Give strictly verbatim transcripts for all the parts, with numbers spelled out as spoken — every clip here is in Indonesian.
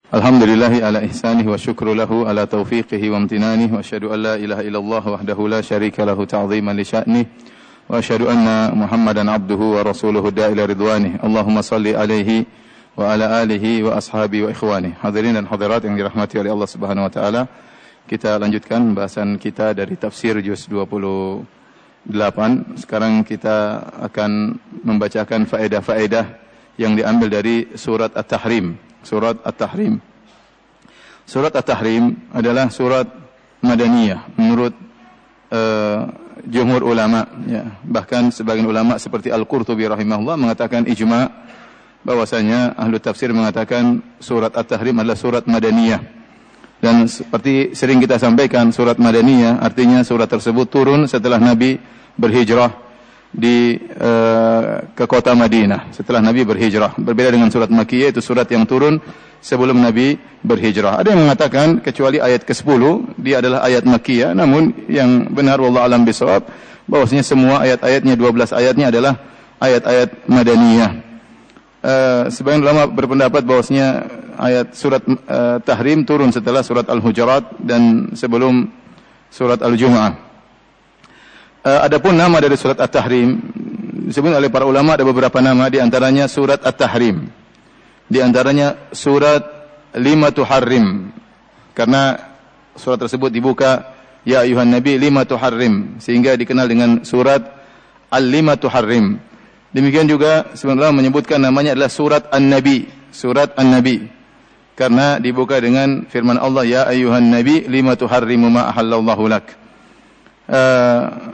Alhamdulillahi ala ihsanihi wa syukru lahu ala taufiqihi wa amtinanihi wa asyhadu an la ilaha illallah wahdahu la syarika lahu ta'ziman li sya'nihi wa asyhadu anna Muhammadan abduhu wa rasuluhu da'ila ridwanihi. Allahumma salli alaihi wa ala alihi wa ashabihi wa ikhwanihi. Hadirin dan hadirat yang dirahmati oleh Allah Subhanahu wa taala, kita lanjutkan bahasan kita dari tafsir juz dua puluh delapan. Sekarang kita akan membacakan faedah-faedah yang diambil dari surat At-Tahrim. Surat At-Tahrim. Surat At-Tahrim adalah surat Madaniyah menurut uh, jumhur ulama, ya. Bahkan sebagian ulama seperti Al-Qurtubi rahimahullah mengatakan ijma' bahwasanya ahlu tafsir mengatakan surat At-Tahrim adalah surat Madaniyah. Dan seperti sering kita sampaikan, surat Madaniyah artinya surat tersebut turun setelah Nabi berhijrah di uh, ke kota Madinah setelah Nabi berhijrah. Berbeda dengan surat Makkiyah, itu surat yang turun sebelum Nabi berhijrah. Ada yang mengatakan kecuali ayat kesepuluh dia adalah ayat Makkiyah, namun yang benar wallahu alam bisawab bahwasanya semua ayat-ayatnya, dua belas ayatnya adalah ayat-ayat Madaniyah. Uh, sebagian ulama berpendapat bahwasanya ayat surat uh, Tahrim turun setelah surat Al-Hujurat dan sebelum surat Al-Jumu'ah. Uh, adapun nama dari surat At-Tahrim disebut oleh para ulama ada beberapa nama, di antaranya surat At-Tahrim, di antaranya surat Lima Tuharrim, karena surat tersebut dibuka ya ayuhan nabi lima tuharrim, sehingga dikenal dengan surat Al-Lima Tuharrim. Demikian juga sebenarnya menyebutkan namanya adalah surat An-Nabi, surat An-Nabi, karena dibuka dengan firman Allah ya ayuhan nabi lima tuharrimu ma ahallallahu lak. Uh,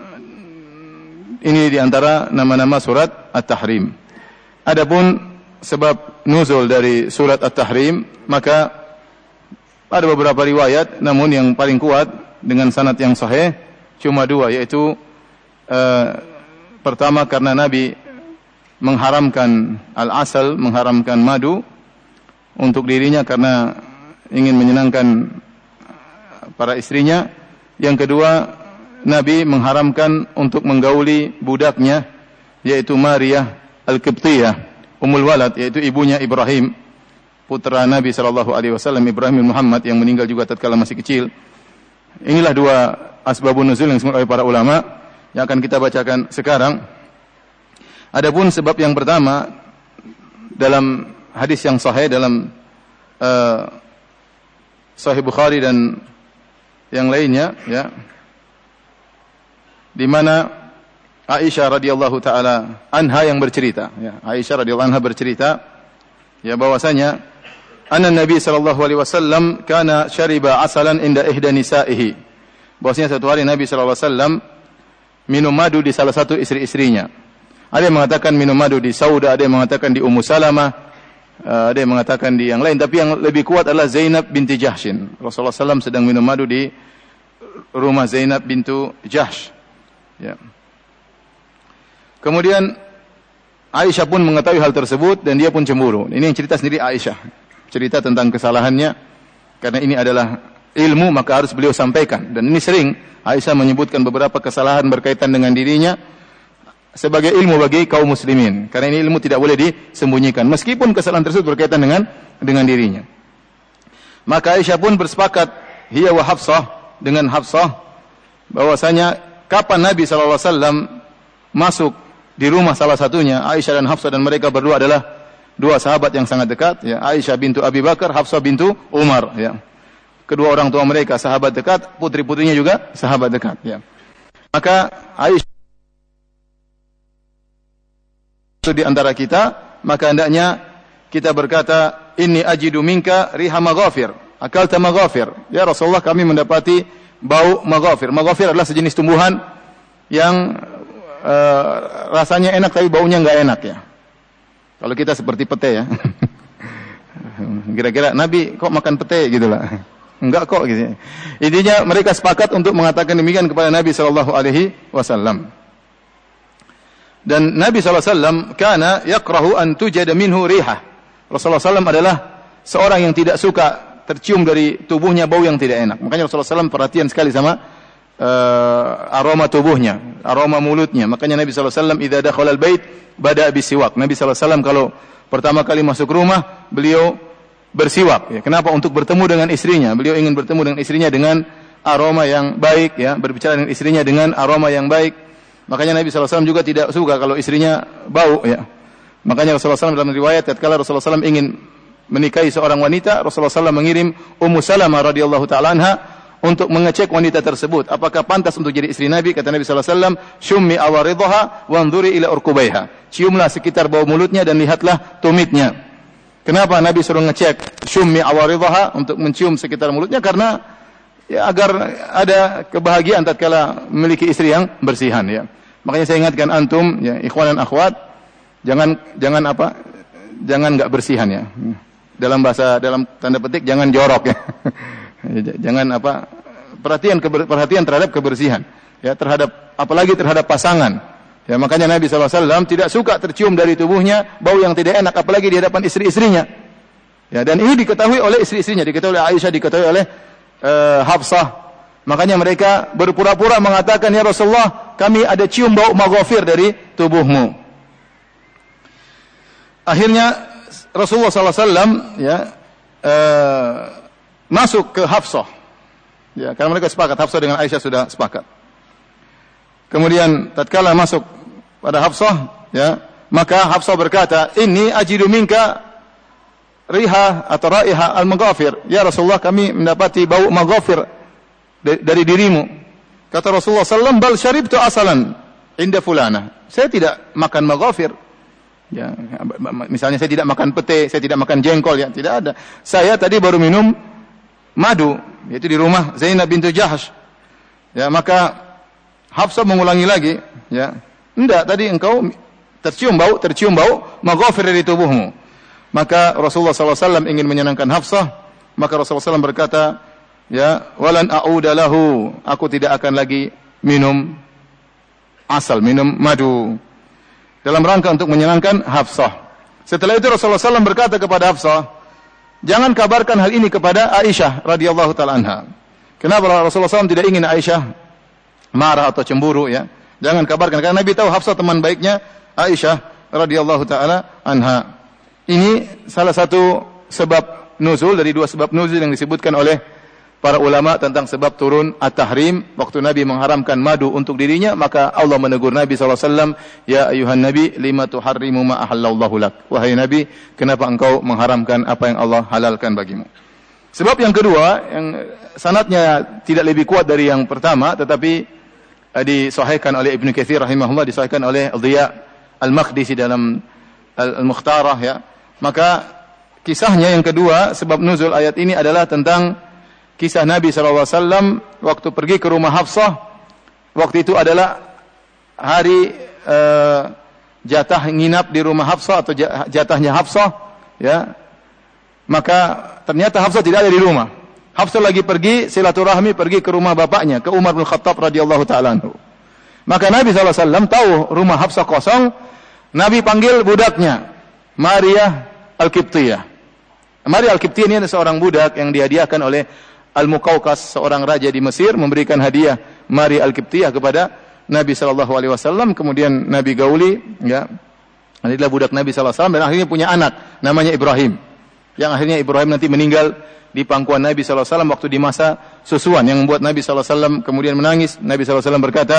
Ini diantara nama-nama surat At-Tahrim. Adapun sebab nuzul dari surat At-Tahrim, maka ada beberapa riwayat, namun yang paling kuat dengan sanad yang sahih cuma dua, yaitu uh, pertama karena Nabi mengharamkan al-asal, mengharamkan madu untuk dirinya karena ingin menyenangkan para istrinya. Yang kedua, Nabi mengharamkan untuk menggauli budaknya, yaitu Maryah Al-Qibtiyah Ummul Walad, yaitu ibunya Ibrahim, putra Nabi sallallahu alaihi wasallam, Ibrahim bin Muhammad, yang meninggal juga tatkala masih kecil. Inilah dua asbabun nuzul yang disebut oleh para ulama yang akan kita bacakan sekarang. Adapun sebab yang pertama, dalam hadis yang sahih dalam uh, Sahih Bukhari dan yang lainnya, ya, di mana Aisyah radhiyallahu taala anha yang bercerita, ya, Aisyah radhiyallahu anha bercerita, ya, bahwasanya anna Nabi sallallahu alaihi wasallam kana syariba asalan inda ihda nisaihi, bahwasanya satu hari Nabi sallallahu alaihi wasallam minum madu di salah satu istri-istrinya. Ada yang mengatakan minum madu di Sauda, ada yang mengatakan di Ummu Salamah, ada yang mengatakan di yang lain, tapi yang lebih kuat adalah Zainab binti Jahshin. Rasulullah sallallahu alaihi wasallam sedang minum madu di rumah Zainab bintu Jahsh. Ya. Kemudian Aisyah pun mengetahui hal tersebut dan dia pun cemburu. Ini yang cerita sendiri Aisyah, cerita tentang kesalahannya, karena ini adalah ilmu maka harus beliau sampaikan. Dan ini sering Aisyah menyebutkan beberapa kesalahan berkaitan dengan dirinya sebagai ilmu bagi kaum muslimin, karena ini ilmu tidak boleh disembunyikan meskipun kesalahan tersebut berkaitan dengan dengan dirinya. Maka Aisyah pun bersepakat hiya wa Hafsah, dengan Hafsah, bahwasanya kapan Nabi sallallahu alaihi wasallam masuk di rumah salah satunya, Aisyah dan Hafsah, dan mereka berdua adalah dua sahabat yang sangat dekat, ya, Aisyah bintu Abi Bakar, Hafsah bintu Umar, ya. Kedua orang tua mereka sahabat dekat, putri-putrinya juga sahabat dekat, ya. Maka Aisyah itu di antara kita, maka hendaknya kita berkata inni ajidu minka riha maghafir, akalta maghafir, ya Rasulullah, kami mendapati bau maghafir. Maghafir adalah sejenis tumbuhan yang uh, rasanya enak tapi baunya enggak enak, ya. Kalau kita seperti pete, ya. Kira-kira Nabi kok makan pete gitu lah. Enggak kok gitu. Intinya mereka sepakat untuk mengatakan demikian kepada Nabi sallallahu alaihi wasallam. Dan Nabi sallallahu alaihi wasallam kana yakrahu an tujada minhu riha. Rasulullah sallallahu alaihi wasallam adalah seorang yang tidak suka tercium dari tubuhnya bau yang tidak enak. Makanya Rasulullah sallallahu alaihi wasallam perhatian sekali sama uh, aroma tubuhnya, aroma mulutnya. Makanya Nabi sallallahu alaihi wasallam idza dakhala al-bait bada bisiwak. Nabi sallallahu alaihi wasallam kalau pertama kali masuk rumah, beliau bersiwak. Ya. Kenapa? Untuk bertemu dengan istrinya. Beliau ingin bertemu dengan istrinya dengan aroma yang baik, ya, berbicara dengan istrinya dengan aroma yang baik. Makanya Nabi sallallahu alaihi wasallam juga tidak suka kalau istrinya bau, ya. Makanya Rasulullah sallallahu alaihi wasallam dalam riwayat tatkala Rasulullah sallallahu alaihi wasallam ingin menikahi seorang wanita, Rasulullah sallallahu alaihi wasallam mengirim Ummu Salamah radhiyallahu taala anha untuk mengecek wanita tersebut apakah pantas untuk jadi istri Nabi. Kata Nabi sallallahu alaihi wasallam, "Syummi awaridhaha wanzuri ila urqubaiha." Ciumlah sekitar bau mulutnya dan lihatlah tumitnya. Kenapa Nabi suruh ngecek syummi awaridhaha, untuk mencium sekitar mulutnya? Karena ya agar ada kebahagiaan tatkala memiliki istri yang bersihan, ya. Makanya saya ingatkan antum, ya, ikhwan dan akhwat, jangan jangan apa? Jangan enggak bersihan, ya. Dalam bahasa dalam tanda petik jangan jorok, ya. Jangan apa? Perhatian perhatian terhadap kebersihan, ya, terhadap apalagi terhadap pasangan. Ya, makanya Nabi sallallahu alaihi wasallam tidak suka tercium dari tubuhnya bau yang tidak enak, apalagi di hadapan istri-istrinya. Ya, dan ini diketahui oleh istri-istrinya, diketahui oleh Aisyah, diketahui oleh uh, Hafsah. Makanya mereka berpura-pura mengatakan, "Ya Rasulullah, kami ada cium bau maghfir dari tubuhmu." Akhirnya Rasulullah sallallahu alaihi wasallam, ya, uh, masuk ke Hafsah. Ya, karena mereka sepakat, Hafsah dengan Aisyah sudah sepakat. Kemudian tatkala masuk pada Hafsah, ya, maka Hafsah berkata, "Inni ajidu minka riha atau raiha al-maghafir." Ya Rasulullah, kami mendapati bau maghafir dari, dari dirimu. Kata Rasulullah sallallahu alaihi wasallam, "Bal syaribtu asalan inda fulana." Saya tidak makan maghafir. Ya, misalnya saya tidak makan pete, saya tidak makan jengkol, ya, tidak ada. Saya tadi baru minum madu, yaitu di rumah Zainab bintu Jahsh. Ya, maka Hafsah mengulangi lagi, ya. Enggak, tadi engkau tercium bau, tercium bau maghfir dari tubuhmu. Maka Rasulullah sallallahu alaihi wasallam ingin menyenangkan Hafsah, maka Rasulullah sallallahu alaihi wasallam berkata, ya, walan a'uda lahu, aku tidak akan lagi minum asal, minum madu, dalam rangka untuk menyenangkan Hafsah. Setelah itu Rasulullah sallallahu alaihi wasallam berkata kepada Hafsah, jangan kabarkan hal ini kepada Aisyah radhiyallahu taala anha. Kenapa Rasulullah sallallahu alaihi wasallam tidak ingin Aisyah marah atau cemburu, ya? Jangan kabarkan, karena Nabi tahu Hafsah teman baiknya Aisyah radhiyallahu taala anha. Ini salah satu sebab nuzul dari dua sebab nuzul yang disebutkan oleh para ulama tentang sebab turun at-tahrim. Waktu Nabi mengharamkan madu untuk dirinya, maka Allah menegur Nabi sallallahu alaihi wasallam, "Ya ayuhan nabi, lima tuharrimu ma ahallallahu lak?" Wahai Nabi, kenapa engkau mengharamkan apa yang Allah halalkan bagimu? Sebab yang kedua, yang sanadnya tidak lebih kuat dari yang pertama, tetapi disahihkan oleh Ibnu Katsir rahimahullah, disahihkan oleh Dhiya Al-Maqdisi dalam Al-Mukhtarah, ya. Maka kisahnya yang kedua, sebab nuzul ayat ini adalah tentang kisah Nabi sallallahu alaihi wasallam waktu pergi ke rumah Hafsah. Waktu itu adalah hari uh, jatah nginap di rumah Hafsah atau jatahnya Hafsah, ya. Maka ternyata Hafsah tidak ada di rumah. Hafsah lagi pergi silaturahmi, pergi ke rumah bapaknya, ke Umar bin Khattab radhiyallahu taala anhu. Maka Nabi sallallahu alaihi wasallam tahu rumah Hafsah kosong. Nabi panggil budaknya, Maria Al-Qibtiyah. Maria Al-Qibtiyah ini adalah seorang budak yang dihadiahkan oleh Al-Muqawqas, seorang raja di Mesir, memberikan hadiah Maria Al-Qibtiyah kepada Nabi sallallahu alaihi wasallam. Kemudian Nabi gauli, ya. Ini adalah budak Nabi sallallahu alaihi wasallam, dan akhirnya punya anak namanya Ibrahim. Yang akhirnya Ibrahim nanti meninggal di pangkuan Nabi sallallahu alaihi wasallam waktu di masa susuan, yang membuat Nabi sallallahu alaihi wasallam kemudian menangis. Nabi sallallahu alaihi wasallam berkata,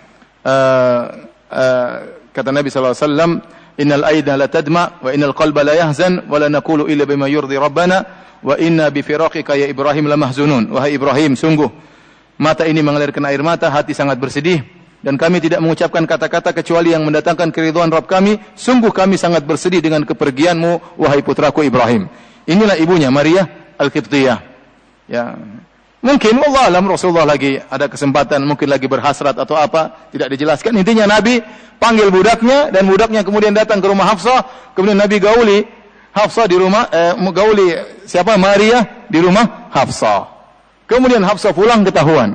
uh, uh, kata Nabi sallallahu alaihi wasallam, "Innal aida la tadma wa innal qalba la yahzan wa la naqulu illa bima yurdi rabbana wa inna bi firaqika ya Ibrahim la mahzunun." Wahai Ibrahim, sungguh mata ini mengalirkan air mata, hati sangat bersedih, dan kami tidak mengucapkan kata-kata kecuali yang mendatangkan keridhaan Rabb kami. Sungguh kami sangat bersedih dengan kepergianmu, wahai putraku Ibrahim. Inilah ibunya, Maria Al-Qibtiyah. Ya. Mungkin wallah alam Rasulullah lagi ada kesempatan, mungkin lagi berhasrat atau apa, tidak dijelaskan. Intinya Nabi panggil budaknya, dan budaknya kemudian datang ke rumah Hafsah. Kemudian Nabi gauli Hafsah di rumah, eh, gauli siapa? Maria di rumah Hafsah. Kemudian Hafsah pulang ketahuan.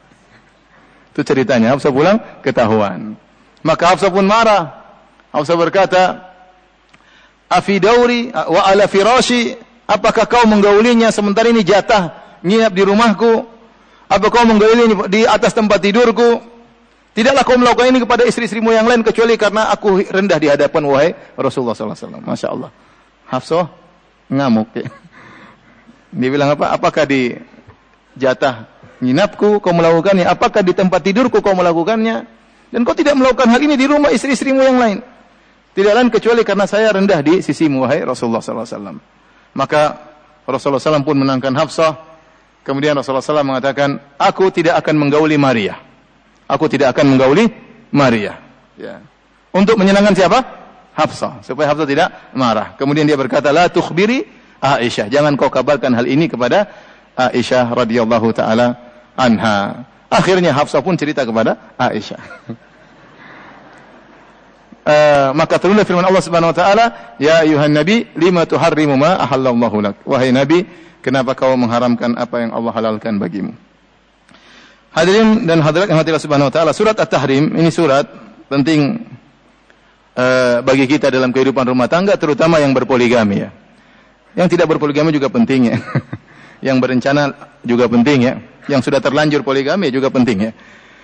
Itu ceritanya, Hafsah pulang ketahuan. Maka Hafsah pun marah. Hafsah berkata, "Afi dauri wa ala firashi?" Apakah kau menggaulinya sementara ini jatah nginap di rumahku? Apa kau menggaulinya di atas tempat tidurku? Tidaklah kau melakukan ini kepada istri-istrimu yang lain kecuali karena aku rendah di hadapan wahai Rasulullah sallallahu alaihi wasallam. Masya Allah. Hafsah ngamuk. Dia bilang apa? Apakah di jatah nginapku kau melakukannya? Apakah di tempat tidurku kau melakukannya? Dan kau tidak melakukan hal ini di rumah istri-istrimu yang lain. Tidak lain kecuali karena saya rendah di sisimu, wahai Rasulullah sallallahu alaihi wasallam. Maka Rasulullah sallallahu alaihi wasallam pun menangkan Hafsah. Kemudian Rasulullah sallallahu alaihi wasallam mengatakan, aku tidak akan menggauli Maria. Aku tidak akan menggauli Maria. Ya. Untuk menyenangkan siapa? Hafsah. Supaya Hafsah tidak marah. Kemudian dia berkata, la tukhbiri Aisyah. Jangan kau kabarkan hal ini kepada Aisyah radhiyallahu taala anha. Akhirnya Hafsah pun cerita kepada Aisyah. uh, maka turunlah firman Allah Subhanahu wa taala, ya ayuhan nabi, lima tuharrimu ma ahallallahu lak. Wahai nabi, kenapa kau mengharamkan apa yang Allah halalkan bagimu? Hadirin dan hadirat yang hadirat Subhanahu wa taala, surat At-Tahrim ini surat penting uh, bagi kita dalam kehidupan rumah tangga, terutama yang berpoligami ya. Yang tidak berpoligami juga penting ya. Yang berencana juga penting ya. Yang sudah terlanjur poligami juga penting ya.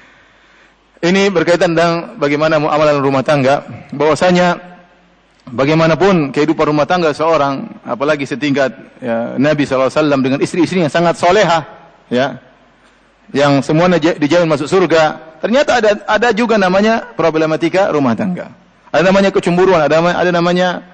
Ini berkaitan dengan bagaimana muamalah rumah tangga, bahwasanya bagaimanapun kehidupan rumah tangga seorang, apalagi setingkat ya, Nabi sallallahu alaihi wasallam dengan istri-istri yang sangat solehah ya, yang semuanya dijamin masuk surga, ternyata ada ada juga namanya problematika rumah tangga. Ada namanya kecemburuan, ada ada namanya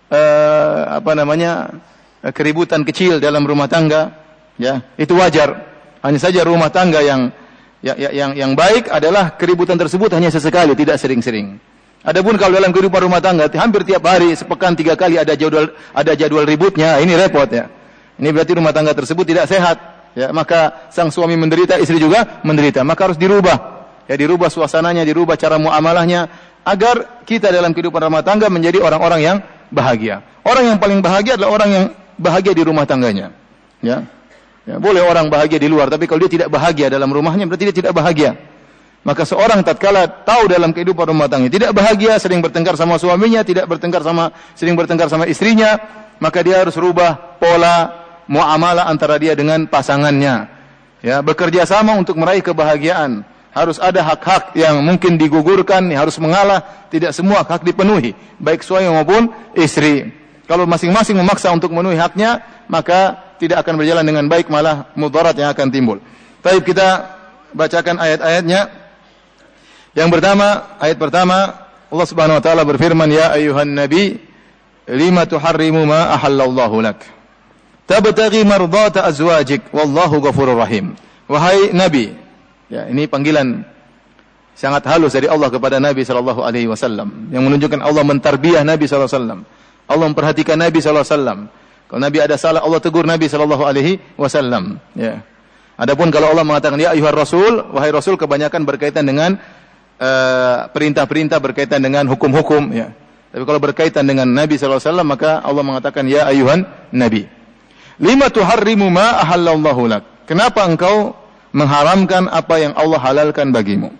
uh, apa namanya keributan kecil dalam rumah tangga ya. Itu wajar. Hanya saja rumah tangga yang yang yang, yang baik adalah keributan tersebut hanya sesekali, tidak sering-sering. Adapun kalau dalam kehidupan rumah tangga hampir tiap hari, sepekan tiga kali ada jadwal ada jadwal ributnya, ini repot ya. Ini berarti rumah tangga tersebut tidak sehat ya. Maka sang suami menderita, istri juga menderita. Maka harus dirubah. Ya, dirubah suasananya, dirubah cara muamalahnya agar kita dalam kehidupan rumah tangga menjadi orang-orang yang bahagia. Orang yang paling bahagia adalah orang yang bahagia di rumah tangganya. Ya. Ya, boleh orang bahagia di luar, tapi kalau dia tidak bahagia dalam rumahnya, berarti dia tidak bahagia. Maka seorang tatkala tahu dalam kehidupan rumah tangga tidak bahagia, sering bertengkar sama suaminya, tidak bertengkar sama sering bertengkar sama istrinya, maka dia harus rubah pola muamalah antara dia dengan pasangannya. Ya, bekerja sama untuk meraih kebahagiaan. Harus ada hak-hak yang mungkin digugurkan, harus mengalah, tidak semua hak dipenuhi, baik suami maupun istri. Kalau masing-masing memaksa untuk memenuhi haknya, maka tidak akan berjalan dengan baik, malah mudarat yang akan timbul. Baik, kita bacakan ayat-ayatnya. Yang pertama, ayat pertama, Allah Subhanahu wa taala berfirman, ya ayuhan nabi, lima tuharrimu ma ahallallahu lak. Tabtaghi mardata azwajik wallahu ghafurur rahim. Wahai nabi, ya, ini panggilan sangat halus dari Allah kepada Nabi sallallahu alaihi wasallam yang menunjukkan Allah mentarbiyah Nabi sallallahu alaihi wasallam. Allah memperhatikan Nabi sallallahu alaihi wasallam. Kalau Nabi ada salah, Allah tegur Nabi sallallahu alaihi wasallam. Ya. Adapun kalau Allah mengatakan ya ayyuhar rasul, wahai rasul, kebanyakan berkaitan dengan uh, perintah-perintah berkaitan dengan hukum-hukum. Ya. Tapi kalau berkaitan dengan Nabi sallallahu alaihi wasallam, maka Allah mengatakan ya ayyuhan nabi. Lima tuharrimu ma ahallallahu lak. Kenapa engkau mengharamkan apa yang Allah halalkan bagimu?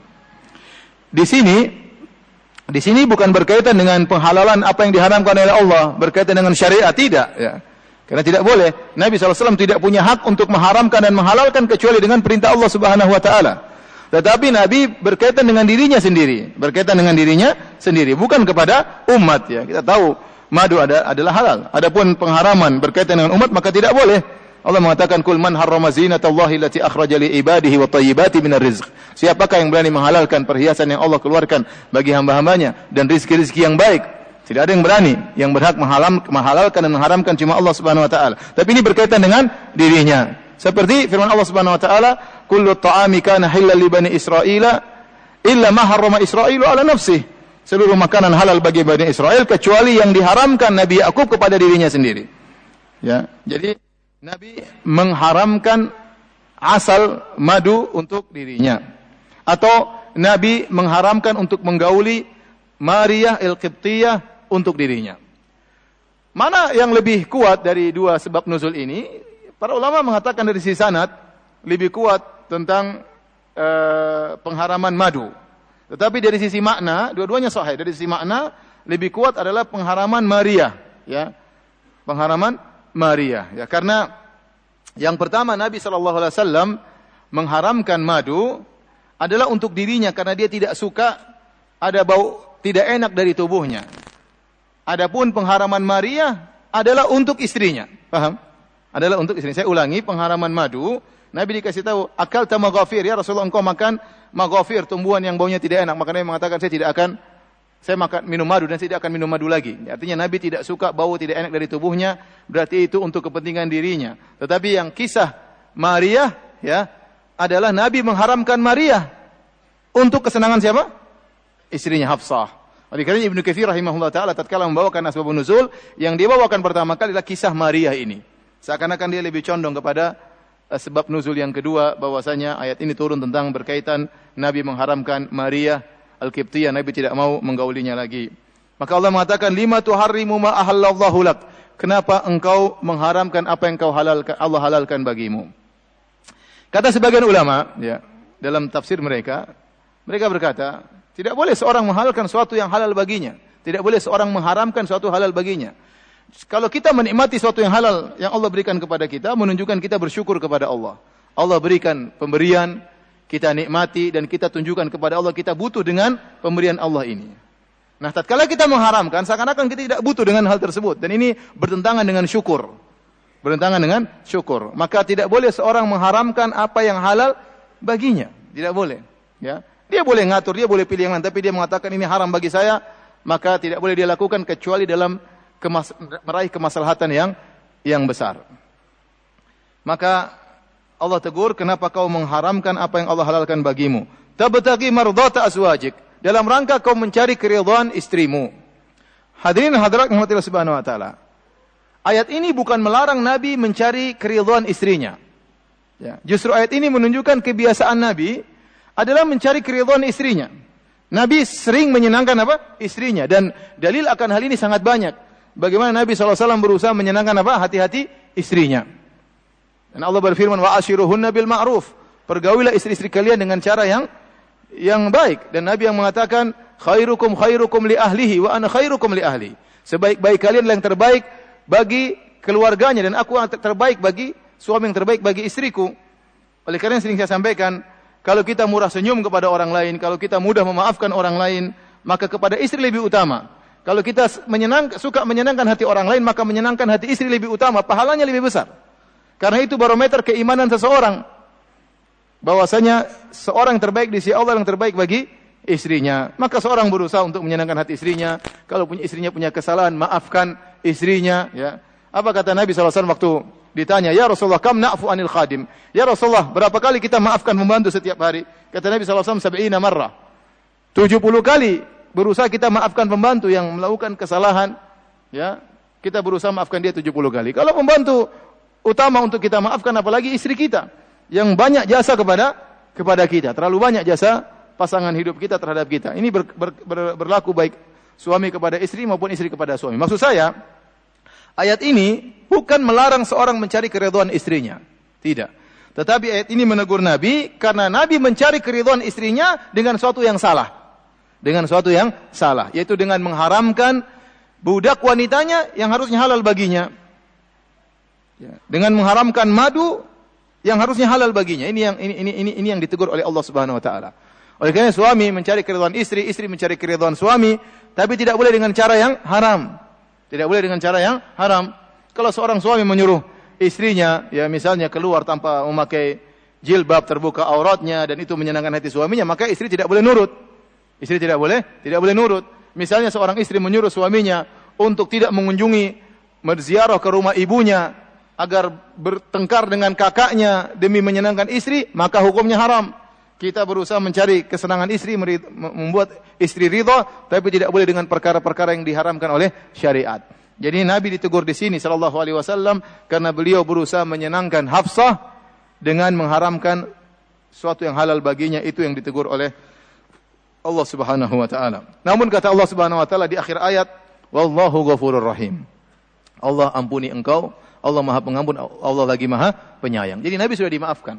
Di sini, di sini bukan berkaitan dengan penghalalan apa yang diharamkan oleh Allah, berkaitan dengan syariat, tidak. Ya. Karena tidak boleh. Nabi sallallahu alaihi wasallam tidak punya hak untuk mengharamkan dan menghalalkan kecuali dengan perintah Allah Subhanahu wa taala. Tetapi Nabi berkaitan dengan dirinya sendiri, berkaitan dengan dirinya sendiri, bukan kepada umat ya. Kita tahu madu ada, adalah halal. Adapun pengharaman berkaitan dengan umat maka tidak boleh. Allah mengatakan kul man harrama zinatallahi allati akhraja li ibadihi wa thayyibati minar rizq. Siapakah yang berani menghalalkan perhiasan yang Allah keluarkan bagi hamba-hambanya dan rizki-rizki yang baik? Tidak ada yang berani. Yang berhak menghalam, menghalalkan dan mengharamkan cuma Allah Subhanahu wa taala. Tapi ini berkaitan dengan dirinya. Seperti firman Allah Subhanahu wa taala, kullu ta'ami kana halal li bani Israila illa ma harrama Israilu ala nafsihi. Seluruh makanan halal bagi Bani Israel kecuali yang diharamkan Nabi Yakub kepada dirinya sendiri. Ya, jadi Nabi mengharamkan asal madu untuk dirinya, atau Nabi mengharamkan untuk menggauli Maria al-Qibtiyah untuk dirinya. Mana yang lebih kuat dari dua sebab nuzul ini? Para ulama mengatakan dari sisi sanad lebih kuat tentang uh, pengharaman madu. Tetapi dari sisi makna, dua-duanya sahih. Dari sisi makna lebih kuat adalah pengharaman Maria, ya. Pengharaman Maria, ya. Karena yang pertama Nabi sallallahu alaihi wasallam mengharamkan madu adalah untuk dirinya karena dia tidak suka ada bau tidak enak dari tubuhnya. Adapun pengharaman Maria adalah untuk istrinya. Paham? adalah untuk istri. Saya ulangi, pengharaman madu, Nabi dikasih tahu, akal ta maghafir, ya Rasulullah engkau makan maghafir, tumbuhan yang baunya tidak enak. Maka Nabi mengatakan, saya tidak akan saya makan minum madu dan saya tidak akan minum madu lagi. Artinya Nabi tidak suka bau tidak enak dari tubuhnya, berarti itu untuk kepentingan dirinya. Tetapi yang kisah Maria ya adalah Nabi mengharamkan Maria untuk kesenangan siapa? Istrinya Hafsah. Oleh karena Ibnu Katsir rahimahullah taala tatkala membawakan asbabun nuzul, yang dia bawakan pertama kali adalah kisah Maria ini. Seakan-akan dia lebih condong kepada uh, sebab nuzul yang kedua, bahwasanya ayat ini turun tentang berkaitan Nabi mengharamkan Maria Al-Qibtiyah, Nabi tidak mau menggaulinya lagi. Maka Allah mengatakan, lima tuharrimu ma ahallallahu lak. Kenapa engkau mengharamkan apa yang kau halalkan, Allah halalkan bagimu? Kata sebagian ulama, ya, dalam tafsir mereka, mereka berkata, tidak boleh seorang menghalalkan sesuatu yang halal baginya. Tidak boleh seorang mengharamkan sesuatu halal baginya. Kalau kita menikmati sesuatu yang halal yang Allah berikan kepada kita, menunjukkan kita bersyukur kepada Allah. Allah berikan pemberian, kita nikmati dan kita tunjukkan kepada Allah kita butuh dengan pemberian Allah ini. Nah, tatkala kita mengharamkan, seakan-akan kita tidak butuh dengan hal tersebut. Dan ini bertentangan dengan syukur. Bertentangan dengan syukur. Maka tidak boleh seorang mengharamkan apa yang halal baginya. Tidak boleh. Ya. Dia boleh ngatur, dia boleh pilih yang lain, tapi dia mengatakan ini haram bagi saya, maka tidak boleh dia lakukan kecuali dalam kemas, meraih kemaslahatan yang yang besar. Maka Allah tegur, kenapa kau mengharamkan apa yang Allah halalkan bagimu? Tabtaghi mardata azwajik, dalam rangka kau mencari keridhaan istrimu. Hadirin hadirat rahmatillah subhanahu wa taala. Ayat ini bukan melarang Nabi mencari keridhaan istrinya. Ya, justru ayat ini menunjukkan kebiasaan Nabi adalah mencari keridhaan istrinya. Nabi sering menyenangkan apa? Istrinya. Dan dalil akan hal ini sangat banyak. Bagaimana Nabi shallallahu alaihi wasallam berusaha menyenangkan apa? Hati-hati istrinya. Dan Allah berfirman, wa ashiruhunna bil ma'ruf. Pergaulilah istri-istri kalian dengan cara yang yang baik. Dan Nabi yang mengatakan, khairukum khairukum li ahlihi wa ana khairukum li ahli. Sebaik-baik kalian yang terbaik bagi keluarganya dan aku yang terbaik bagi suami yang terbaik bagi istriku. Oleh karena sering saya sampaikan, kalau kita murah senyum kepada orang lain, kalau kita mudah memaafkan orang lain, maka kepada istri lebih utama. Kalau kita menyenang, suka menyenangkan hati orang lain, maka menyenangkan hati istri lebih utama, pahalanya lebih besar. Karena itu barometer keimanan seseorang. Bahwasanya seorang terbaik di sisi Allah yang terbaik bagi istrinya. Maka seorang berusaha untuk menyenangkan hati istrinya. Kalau punya istrinya punya kesalahan, maafkan istrinya. Ya. Apa kata Nabi shallallahu alaihi wasallam waktu ditanya, ya Rasulullah, kam na'fu anil khadim? Ya Rasulullah, berapa kali kita maafkan membantu setiap hari? Kata Nabi shallallahu alaihi wasallam, sab'ina marrah. tujuh puluh kali berusaha kita maafkan pembantu yang melakukan kesalahan. Ya, kita berusaha maafkan dia tujuh puluh kali. Kalau pembantu utama untuk kita maafkan, apalagi istri kita yang banyak jasa kepada kepada kita. Terlalu banyak jasa pasangan hidup kita terhadap kita. Ini ber, ber, ber, berlaku baik suami kepada istri maupun istri kepada suami. Maksud saya, ayat ini bukan melarang seorang mencari keridhaan istrinya. Tidak. Tetapi ayat ini menegur Nabi karena Nabi mencari keridhaan istrinya dengan suatu yang salah. Dengan suatu yang salah. Yaitu dengan mengharamkan budak wanitanya yang harusnya halal baginya. Ya. Dengan mengharamkan madu yang harusnya halal baginya. Ini yang ini ini ini, ini yang ditegur oleh Allah Subhanahu wa taala. Oleh karena suami mencari keridhaan istri, istri mencari keridhaan suami, tapi tidak boleh dengan cara yang haram. Tidak boleh dengan cara yang haram. Kalau seorang suami menyuruh istrinya, ya misalnya keluar tanpa memakai jilbab, terbuka auratnya, dan itu menyenangkan hati suaminya, maka istri tidak boleh nurut. Istri tidak boleh, tidak boleh nurut. Misalnya seorang istri menyuruh suaminya untuk tidak mengunjungi, berziarah ke rumah ibunya, agar bertengkar dengan kakaknya demi menyenangkan istri, maka hukumnya haram. Kita berusaha mencari kesenangan istri, membuat istri ridha, tapi tidak boleh dengan perkara-perkara yang diharamkan oleh syariat. Jadi Nabi ditegur di sini sallallahu alaihi wasallam karena beliau berusaha menyenangkan Hafsah dengan mengharamkan sesuatu yang halal baginya, itu yang ditegur oleh Allah Subhanahu wa taala. Namun kata Allah Subhanahu wa taala di akhir ayat, wallahu ghafurur rahim. Allah ampuni engkau, Allah Maha Pengampun, Allah lagi Maha Penyayang. Jadi Nabi sudah dimaafkan.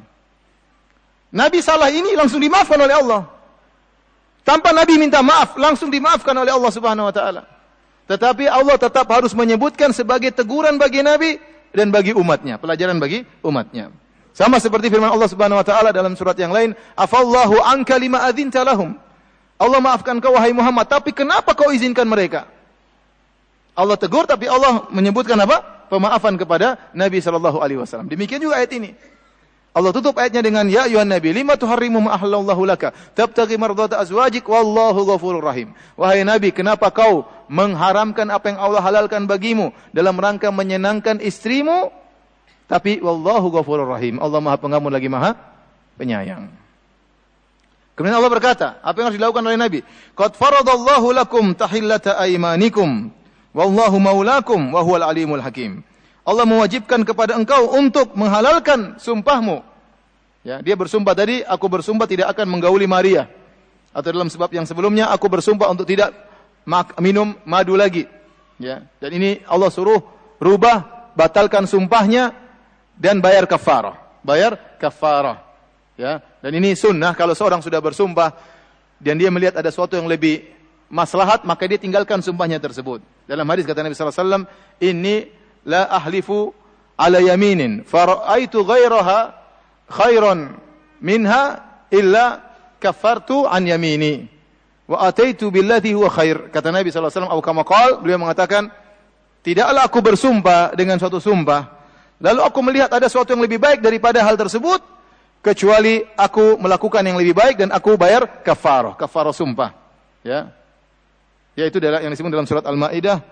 Nabi salah ini langsung dimaafkan oleh Allah. Tanpa Nabi minta maaf, langsung dimaafkan oleh Allah Subhanahu wa taala. Tetapi Allah tetap harus menyebutkan sebagai teguran bagi Nabi dan bagi umatnya, pelajaran bagi umatnya. Sama seperti firman Allah Subhanahu wa taala dalam surat yang lain, afallahu anka lima adzinta lahum. Allah maafkan kau wahai Muhammad, tapi kenapa kau izinkan mereka? Allah tegur tapi Allah menyebutkan apa? pemaafan kepada Nabi sallallahu alaihi wasallam. Demikian juga ayat ini. Allah tutup ayatnya dengan ya ayuhan nabi lima tuharrimu ma ahlallahu laka tabtaghi mardata azwajik wallahu ghafurur rahim. Wahai nabi, kenapa kau mengharamkan apa yang Allah halalkan bagimu dalam rangka menyenangkan istrimu, tapi wallahu ghafurur rahim. Allah Maha Pengampun lagi Maha Penyayang. Kemudian Allah berkata, apa yang harus dilakukan oleh Nabi? Qad faradallahu lakum tahillata aymanikum wallahu maulakum wa huwal alimul hakim. Allah mewajibkan kepada engkau untuk menghalalkan sumpahmu. Ya, dia bersumpah tadi, aku bersumpah tidak akan menggauli Maria. Atau dalam sebab yang sebelumnya, aku bersumpah untuk tidak minum madu lagi. Ya, dan ini Allah suruh rubah, batalkan sumpahnya dan bayar kafarah. Bayar kafarah. Ya, dan ini sunnah kalau seorang sudah bersumpah dan dia melihat ada sesuatu yang lebih maslahat, maka dia tinggalkan sumpahnya tersebut. Dalam hadis kata Nabi sallallahu alaihi wasallam, "Inni la ahlifu ala yaminin fara'aitu ghairaha khairan minha illa kafartu an yamini wa ataitu billadhi huwa khair." Kata Nabi sallallahu alaihi wasallam, atau kama qala, beliau mengatakan, tidaklah aku bersumpah dengan suatu sumpah lalu aku melihat ada sesuatu yang lebih baik daripada hal tersebut, kecuali aku melakukan yang lebih baik dan aku bayar kafarah, kafarah sumpah. Ya, yaitu yang disebut dalam surat Al-Maidah,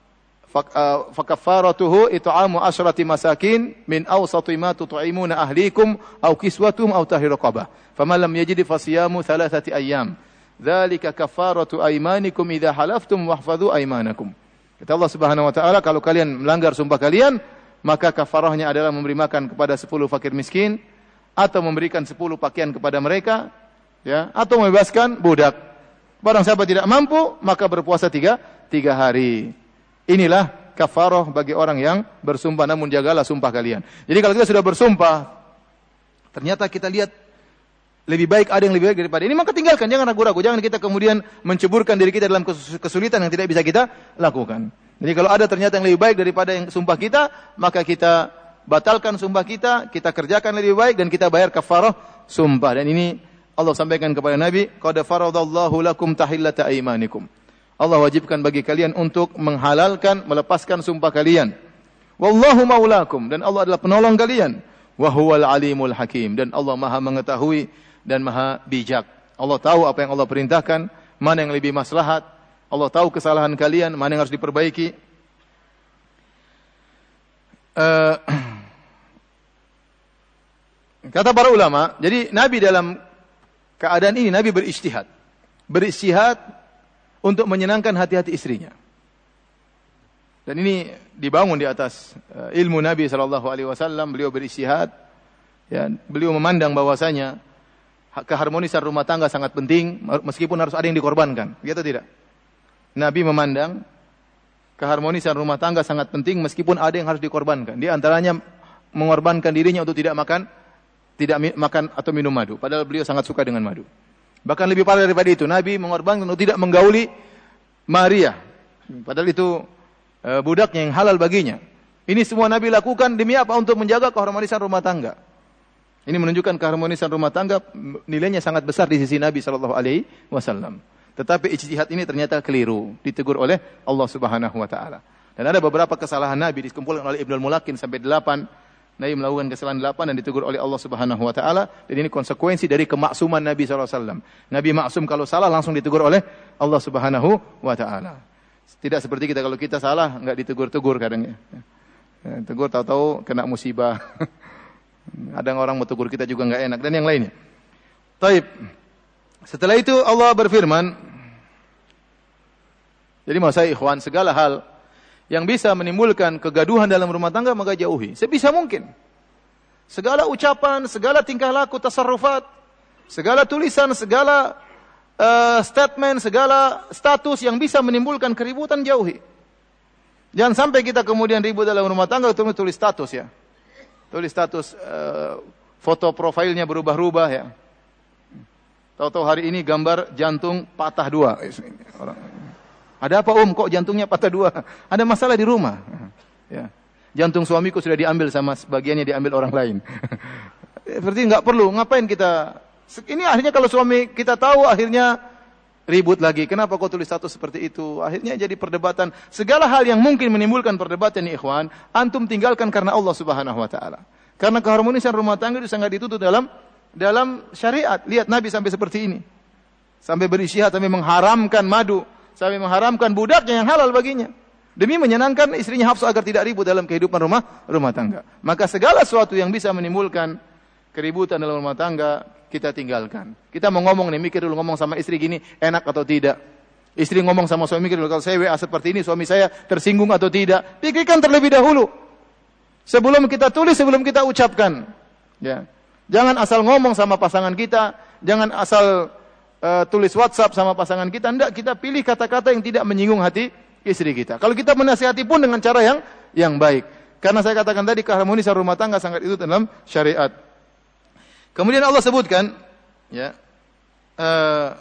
fakaffaratuhu it'amu asyrati masakin min awsati ma tut'imuna ahlikum aw kiswatuhum aw tahriru raqabah faman lam yajid fasiyamu thalathati ayyam dzalika kaffaratu aymanikum idza halaftum wahfadhu aymanakum. Kata Allah Subhanahu wa taala, kalau kalian melanggar sumpah kalian, maka kafarahnya adalah memberi makan kepada sepuluh fakir miskin, atau memberikan sepuluh pakaian kepada mereka, ya, atau membebaskan budak. Barang siapa tidak mampu, maka berpuasa tiga, tiga hari. Inilah kafarah bagi orang yang bersumpah, namun jagalah sumpah kalian. Jadi kalau kita sudah bersumpah, ternyata kita lihat lebih baik, ada yang lebih baik daripada ini, maka tinggalkan, jangan ragu-ragu. Jangan kita kemudian menceburkan diri kita dalam kesulitan yang tidak bisa kita lakukan. Jadi kalau ada ternyata yang lebih baik daripada yang sumpah kita, maka kita batalkan sumpah kita, kita kerjakan lebih baik dan kita bayar kafarah sumpah. Dan ini Allah sampaikan kepada Nabi, qad faradallahu lakum tahillata aymanikum. Allah wajibkan bagi kalian untuk menghalalkan, melepaskan sumpah kalian. Wallahu maulakum, dan Allah adalah penolong kalian. Wa huwal alimul hakim, dan Allah Maha mengetahui dan Maha bijak. Allah tahu apa yang Allah perintahkan, mana yang lebih maslahat. Allah tahu kesalahan kalian, mana yang harus diperbaiki. Uh, kata para ulama, jadi Nabi dalam keadaan ini Nabi berijtihad. Berijtihad untuk menyenangkan hati-hati istrinya. Dan ini dibangun di atas uh, ilmu Nabi sallallahu alaihi wasallam. Beliau berijtihad, ya, beliau memandang bahwasanya keharmonisan rumah tangga sangat penting meskipun harus ada yang dikorbankan. Gitu tidak? Nabi memandang keharmonisan rumah tangga sangat penting meskipun ada yang harus dikorbankan. Di antaranya mengorbankan dirinya untuk tidak makan tidak makan atau minum madu. Padahal beliau sangat suka dengan madu. Bahkan lebih parah daripada itu, Nabi mengorbankan untuk tidak menggauli Maria. Padahal itu e, budaknya yang halal baginya. Ini semua Nabi lakukan demi apa? Untuk menjaga keharmonisan rumah tangga. Ini menunjukkan keharmonisan rumah tangga nilainya sangat besar di sisi Nabi sallallahu alaihi wasallam. Tetapi ijtihad ini ternyata keliru, ditegur oleh Allah Subhanahu wa taala. Dan ada beberapa kesalahan Nabi dikumpulkan oleh Ibnul Mulakin sampai delapan. Nabi melakukan kesalahan delapan dan ditegur oleh Allah Subhanahu wa taala, dan ini konsekuensi dari kemaksuman Nabi sallallahu alaihi wasallam. Nabi maksum, kalau salah langsung ditegur oleh Allah Subhanahu wa taala. Tidak seperti kita, kalau kita salah enggak ditegur-tegur kadang ya. Tegur tahu-tahu kena musibah. Ada orang mau tegur kita juga enggak enak dan yang lainnya. Taib. Setelah itu Allah berfirman, jadi mau saya ikhwan, segala hal yang bisa menimbulkan kegaduhan dalam rumah tangga maka jauhi sebisa mungkin. Segala ucapan, segala tingkah laku, tasarrufat, segala tulisan, segala uh, statement, segala status yang bisa menimbulkan keributan jauhi. Jangan sampai kita kemudian ribut dalam rumah tangga untuk tulis status ya. Tulis status, uh, foto profilnya berubah-ubah ya. Tahu-tahu hari ini gambar jantung patah dua. Orang Ada apa om, kok jantungnya patah dua? Ada masalah di rumah. Ya. Jantung suamiku sudah diambil sama sebagiannya diambil orang lain. Berarti nggak perlu, ngapain kita? Ini akhirnya kalau suami kita tahu, akhirnya ribut lagi. Kenapa kau tulis status seperti itu? Akhirnya jadi perdebatan. Segala hal yang mungkin menimbulkan perdebatan ya ikhwan, antum tinggalkan karena Allah Subhanahu wa taala. Karena keharmonisan rumah tangga itu sangat dituntut dalam dalam syariat. Lihat Nabi sampai seperti ini. Sampai berisytihad, sampai mengharamkan madu, sampai mengharamkan budaknya yang halal baginya. Demi menyenangkan istrinya Hafsah agar tidak ribut dalam kehidupan rumah rumah tangga. Maka segala sesuatu yang bisa menimbulkan keributan dalam rumah tangga kita tinggalkan. Kita mau ngomong nih, mikir dulu ngomong sama istri gini enak atau tidak. Istri ngomong sama suami, mikir dulu kalau saya W A seperti ini suami saya tersinggung atau tidak. Pikirkan terlebih dahulu. Sebelum kita tulis, sebelum kita ucapkan. Ya. Jangan asal ngomong sama pasangan kita, jangan asal uh, tulis WhatsApp sama pasangan kita. Enggak, kita pilih kata-kata yang tidak menyinggung hati istri kita. Kalau kita menasihati pun dengan cara yang yang baik. Karena saya katakan tadi keharmonisan rumah tangga sangat itu dalam syariat. Kemudian Allah sebutkan, ya, uh,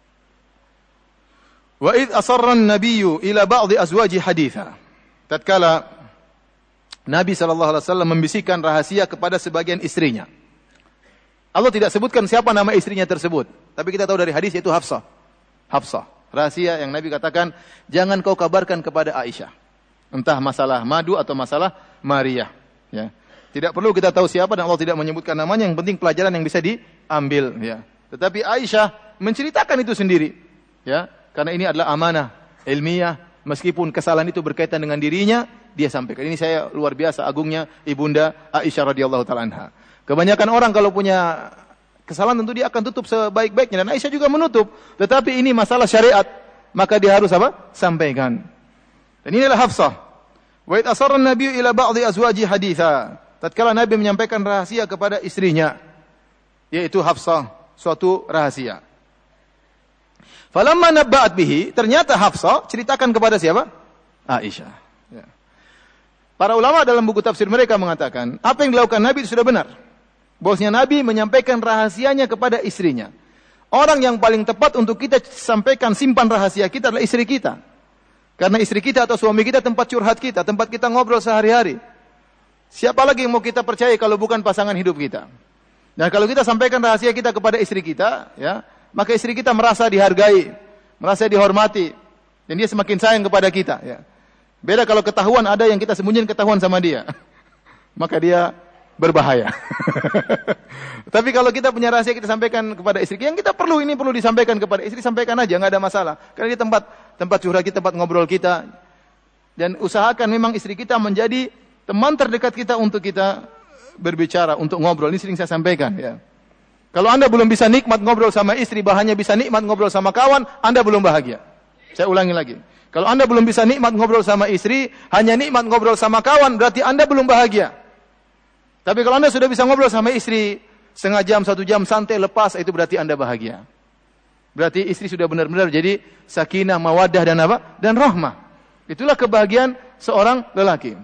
wa id asarra an-nabiyyu ila ba'dhi azwaji haditha. Tatkala Nabi sallallahu alaihi wasallam membisikkan rahasia kepada sebagian istrinya. Allah tidak sebutkan siapa nama istrinya tersebut, tapi kita tahu dari hadis yaitu Hafsah. Hafsah. Rahasia yang Nabi katakan, jangan kau kabarkan kepada Aisyah. Entah masalah madu atau masalah Maria, ya. Tidak perlu kita tahu siapa dan Allah tidak menyebutkan namanya, yang penting pelajaran yang bisa diambil, ya. Tetapi Aisyah menceritakan itu sendiri, ya, karena ini adalah amanah ilmiah, meskipun kesalahan itu berkaitan dengan dirinya, dia sampaikan. Ini saya luar biasa agungnya ibunda Aisyah radhiyallahu taala anha. Kebanyakan orang kalau punya kesalahan tentu dia akan tutup sebaik-baiknya, dan Aisyah juga menutup. Tetapi ini masalah syariat, maka dia harus apa? Sampaikan. Dan inilah Hafsah. Wa id asarra an-nabiyyu ila ba'dhi azwaji haditha. Tatkala Nabi menyampaikan rahasia kepada istrinya, yaitu Hafsah, suatu rahasia. Falamma nabba'at bihi, ternyata Hafsah ceritakan kepada siapa? Aisyah. Ya. Para ulama dalam buku tafsir mereka mengatakan, apa yang dilakukan Nabi itu sudah benar. Bahwasanya Nabi menyampaikan rahasianya kepada istrinya. Orang yang paling tepat untuk kita sampaikan simpan rahasia kita adalah istri kita. Karena istri kita atau suami kita tempat curhat kita, tempat kita ngobrol sehari-hari. Siapa lagi yang mau kita percaya kalau bukan pasangan hidup kita? Dan kalau kita sampaikan rahasia kita kepada istri kita, ya, maka istri kita merasa dihargai, merasa dihormati, dan dia semakin sayang kepada kita. Ya. Beda kalau ketahuan ada yang kita sembunyiin ketahuan sama dia, maka dia berbahaya. Tapi kalau kita punya rahasia kita sampaikan kepada istri, yang kita perlu ini perlu disampaikan kepada istri, sampaikan aja, nggak ada masalah. Karena di tempat tempat curhat kita, tempat ngobrol kita, dan usahakan memang istri kita menjadi teman terdekat kita untuk kita berbicara, untuk ngobrol. Ini sering saya sampaikan, ya. Kalau Anda belum bisa nikmat ngobrol sama istri, bahannya bisa nikmat ngobrol sama kawan, Anda belum bahagia. Saya ulangi lagi. Kalau Anda belum bisa nikmat ngobrol sama istri, hanya nikmat ngobrol sama kawan, berarti Anda belum bahagia. Tapi kalau Anda sudah bisa ngobrol sama istri, setengah jam, satu jam, santai, lepas, itu berarti Anda bahagia. Berarti istri sudah benar-benar jadi sakinah, mawaddah, dan apa? Dan rahmah. Itulah kebahagiaan seorang lelaki.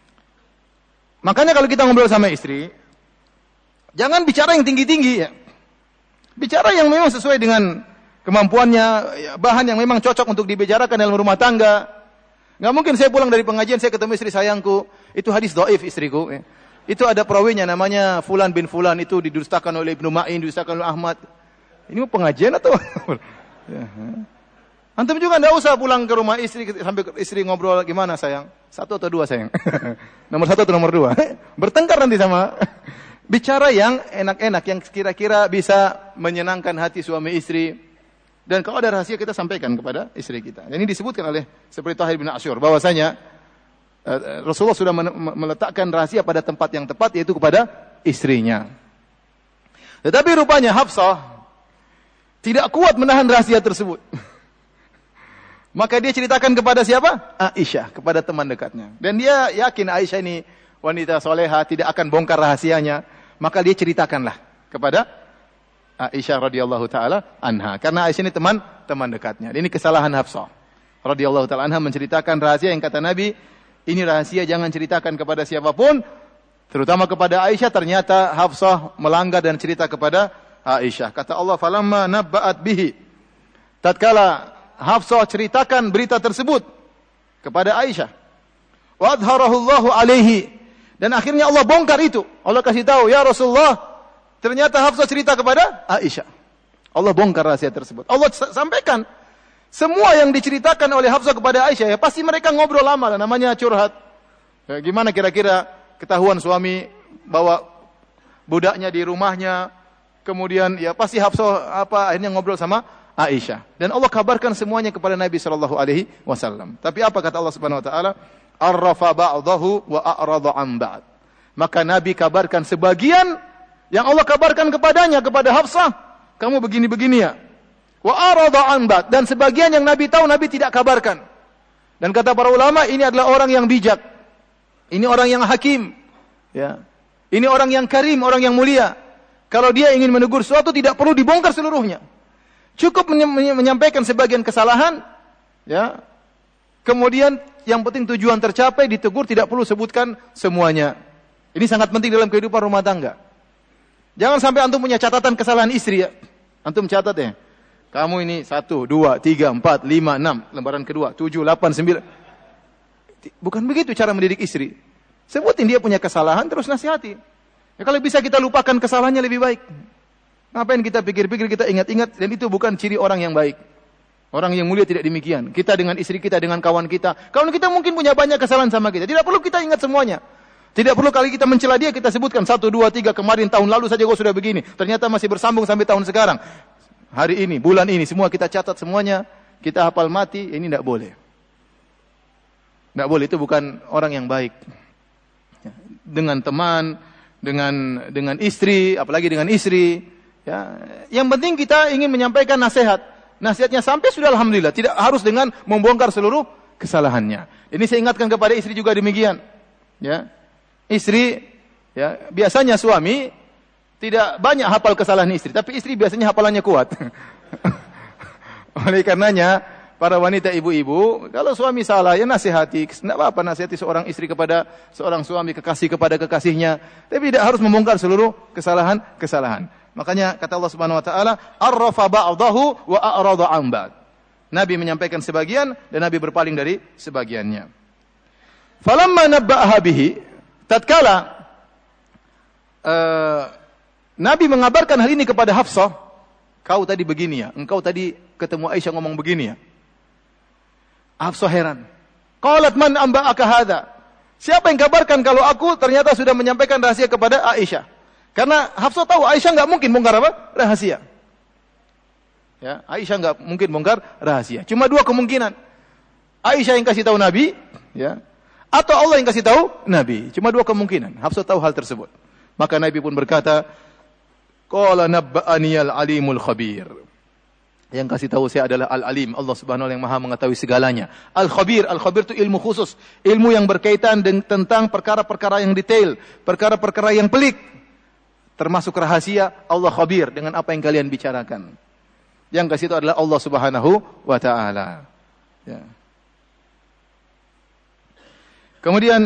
Makanya kalau kita ngobrol sama istri, jangan bicara yang tinggi-tinggi, ya. Bicara yang memang sesuai dengan kemampuannya, ya, bahan yang memang cocok untuk dibicarakan dalam rumah tangga. Nggak mungkin saya pulang dari pengajian, saya ketemu istri sayangku, itu hadis dhaif istriku. Ya. Itu ada perawinya namanya Fulan bin Fulan, itu didustakan oleh Ibnu Ma'in, didustakan oleh Ahmad. Ini mau pengajian atau? Ya. Antum juga enggak usah pulang ke rumah istri sampai istri ngobrol gimana sayang? Satu atau dua sayang? Nomor satu atau nomor dua? Bertengkar nanti sama. Bicara yang enak-enak, yang kira-kira bisa menyenangkan hati suami istri. Dan kalau ada rahasia kita sampaikan kepada istri kita. Dan ini disebutkan oleh seperti Tahir bin Asyur bahwasanya uh, Rasulullah sudah meletakkan rahasia pada tempat yang tepat, yaitu kepada istrinya. Tetapi rupanya Hafsah tidak kuat menahan rahasia tersebut. Maka dia ceritakan kepada siapa? Aisyah, kepada teman dekatnya. Dan dia yakin Aisyah ini wanita soleha, tidak akan bongkar rahasianya. Maka dia ceritakanlah kepada Aisyah radhiyallahu taala anha. Karena Aisyah ini teman teman dekatnya. Ini kesalahan Hafsah radhiyallahu taala anha menceritakan rahasia yang kata Nabi, ini rahasia jangan ceritakan kepada siapapun, terutama kepada Aisyah. Ternyata Hafsah melanggar dan cerita kepada Aisyah. Kata Allah, falamma nabba'at bihi. Tatkala Hafsah ceritakan berita tersebut kepada Aisyah, wa adharahu Allahu alaihi, dan akhirnya Allah bongkar itu. Allah kasih tahu, ya Rasulullah, ternyata Hafsah cerita kepada Aisyah. Allah bongkar rahasia tersebut. Allah sampaikan semua yang diceritakan oleh Hafsah kepada Aisyah, ya pasti mereka ngobrol lama, namanya curhat. Ya, gimana kira-kira ketahuan suami bawa budaknya di rumahnya, kemudian ya pasti Hafsah apa akhirnya ngobrol sama Aisyah. Dan Allah kabarkan semuanya kepada Nabi sallallahu alaihi wasallam. Tapi apa kata Allah Subhanahu wa taala? Arrafa ba'dahu wa a'rada 'an ba'd. Maka Nabi kabarkan sebagian yang Allah kabarkan kepadanya, kepada Hafsah, kamu begini-begini ya. Wa arada an ba'd, dan sebagian yang Nabi tahu Nabi tidak kabarkan. Dan kata para ulama, ini adalah orang yang bijak. Ini orang yang hakim, ya. Ini orang yang karim, orang yang mulia. Kalau dia ingin menegur sesuatu tidak perlu dibongkar seluruhnya. Cukup menyampaikan sebagian kesalahan, ya. Kemudian yang penting tujuan tercapai, ditegur, tidak perlu sebutkan semuanya. Ini sangat penting dalam kehidupan rumah tangga. Jangan sampai antum punya catatan kesalahan istri ya. Antum catat ya. Kamu ini satu, dua, tiga, empat, lima, enam. Lembaran kedua, tujuh, delapan, sembilan. Bukan begitu cara mendidik istri. Sebutin dia punya kesalahan, terus nasihati. Ya, kalau bisa kita lupakan kesalahannya lebih baik. Ngapain kita pikir-pikir, kita ingat-ingat. Dan itu bukan ciri orang yang baik. Orang yang mulia tidak demikian. Kita dengan istri kita, dengan kawan kita. Kawan kita mungkin punya banyak kesalahan sama kita. Tidak perlu kita ingat semuanya. Tidak perlu kali kita mencela dia, kita sebutkan satu, dua, tiga, kemarin, tahun lalu saja kau sudah begini. Ternyata masih bersambung sampai tahun sekarang. Hari ini, bulan ini, semua kita catat semuanya. Kita hafal mati, ini tidak boleh. Tidak boleh, itu bukan orang yang baik. Dengan teman, dengan dengan istri, apalagi dengan istri. Ya. Yang penting kita ingin menyampaikan nasihat. Nasihatnya sampai sudah alhamdulillah. Tidak harus dengan membongkar seluruh kesalahannya. Ini saya ingatkan kepada istri juga demikian. Ya. Istri, ya, biasanya suami tidak banyak hafal kesalahan istri, tapi istri biasanya hafalannya kuat. Oleh karenanya, para wanita ibu-ibu, kalau suami salah, ya nasihati. Tidak apa-apa nasihati seorang istri kepada seorang suami, kekasih kepada kekasihnya. Tapi tidak harus membongkar seluruh kesalahan-kesalahan. Makanya kata Allah Subhanahu wa taala, arrafa ba'dahu wa a'rada 'an ba'd. Nabi menyampaikan sebagian dan Nabi berpaling dari sebagiannya. Falamma nabba'aha bihi, tatkala uh, Nabi mengabarkan hal ini kepada Hafsah, kau tadi begini ya, engkau tadi ketemu Aisyah ngomong begini ya. Hafsah heran. Qalat man amba'aka hadza? Siapa yang kabarkan kalau aku ternyata sudah menyampaikan rahasia kepada Aisyah? Karena Hafsah tahu Aisyah enggak mungkin bongkar apa? Rahasia. Ya, Aisyah enggak mungkin bongkar rahasia. Cuma dua kemungkinan. Aisyah yang kasih tahu Nabi, ya. Atau Allah yang kasih tahu Nabi. Cuma dua kemungkinan. Hafsah tahu hal tersebut. Maka Nabi pun berkata, qala nabba'aniyal alimul khabir. Yang kasih tahu saya adalah al-alim, Allah Subhanahu wa taala yang Maha mengetahui segalanya. Al-khabir, al-khabir itu ilmu khusus, ilmu yang berkaitan dengan tentang perkara-perkara yang detail, perkara-perkara yang pelik. Termasuk rahasia, Allah khabir dengan apa yang kalian bicarakan. Yang kasih tahu adalah Allah Subhanahu wa taala. Ya. Kemudian,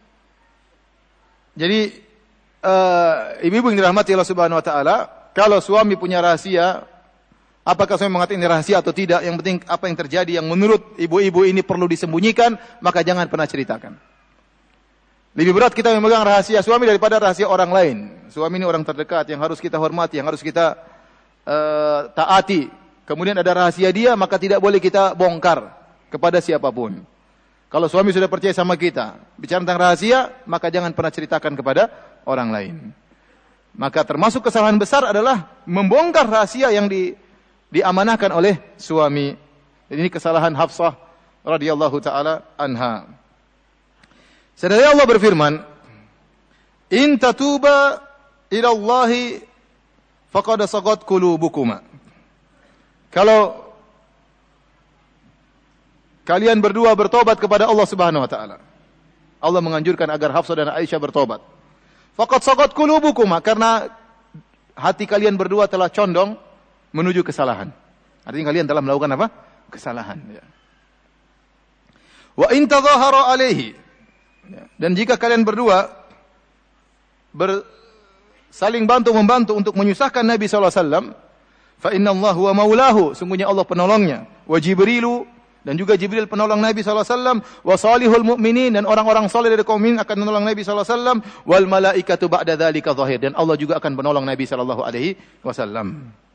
jadi uh, ibu-ibu yang dirahmati Allah Subhanahu wa taala, kalau suami punya rahasia, apakah suami mengatakan ini rahasia atau tidak, yang penting apa yang terjadi yang menurut ibu-ibu ini perlu disembunyikan, maka jangan pernah ceritakan. Lebih berat kita memegang rahasia suami daripada rahasia orang lain. Suami ini orang terdekat yang harus kita hormati, yang harus kita uh, taati. Kemudian ada rahasia dia, maka tidak boleh kita bongkar kepada siapapun. Kalau suami sudah percaya sama kita, bicara tentang rahasia, maka jangan pernah ceritakan kepada orang lain. Maka termasuk kesalahan besar adalah membongkar rahasia yang di, diamanahkan oleh suami. Ini kesalahan Hafsah radhiyallahu taala anha. Sedaya Allah berfirman, "In tatuba ila Allahi faqad sagat qulubukuma." Kalau kalian berdua bertobat kepada Allah Subhanahu wa taala. Allah menganjurkan agar Hafsah dan Aisyah bertobat. Faqad sagat qulubukuma, karena hati kalian berdua telah condong menuju kesalahan. Artinya kalian telah melakukan apa? Kesalahan, ya. Wa in tadhahara alaihi, dan jika kalian berdua ber, saling bantu membantu untuk menyusahkan Nabi sallallahu alaihi wasallam, fa innallaha huwa maulahu, sungguhnya Allah penolongnya, wa Jibrilu, dan juga Jibril penolong Nabi sallallahu alaihi wasallam, wa salihul mu'minin, dan orang-orang saleh dari kaum mukminin akan menolong Nabi sallallahu alaihi wasallam, wal malaikatu ba'da dzalika zahir, dan Allah juga akan menolong Nabi sallallahu alaihi wasallam.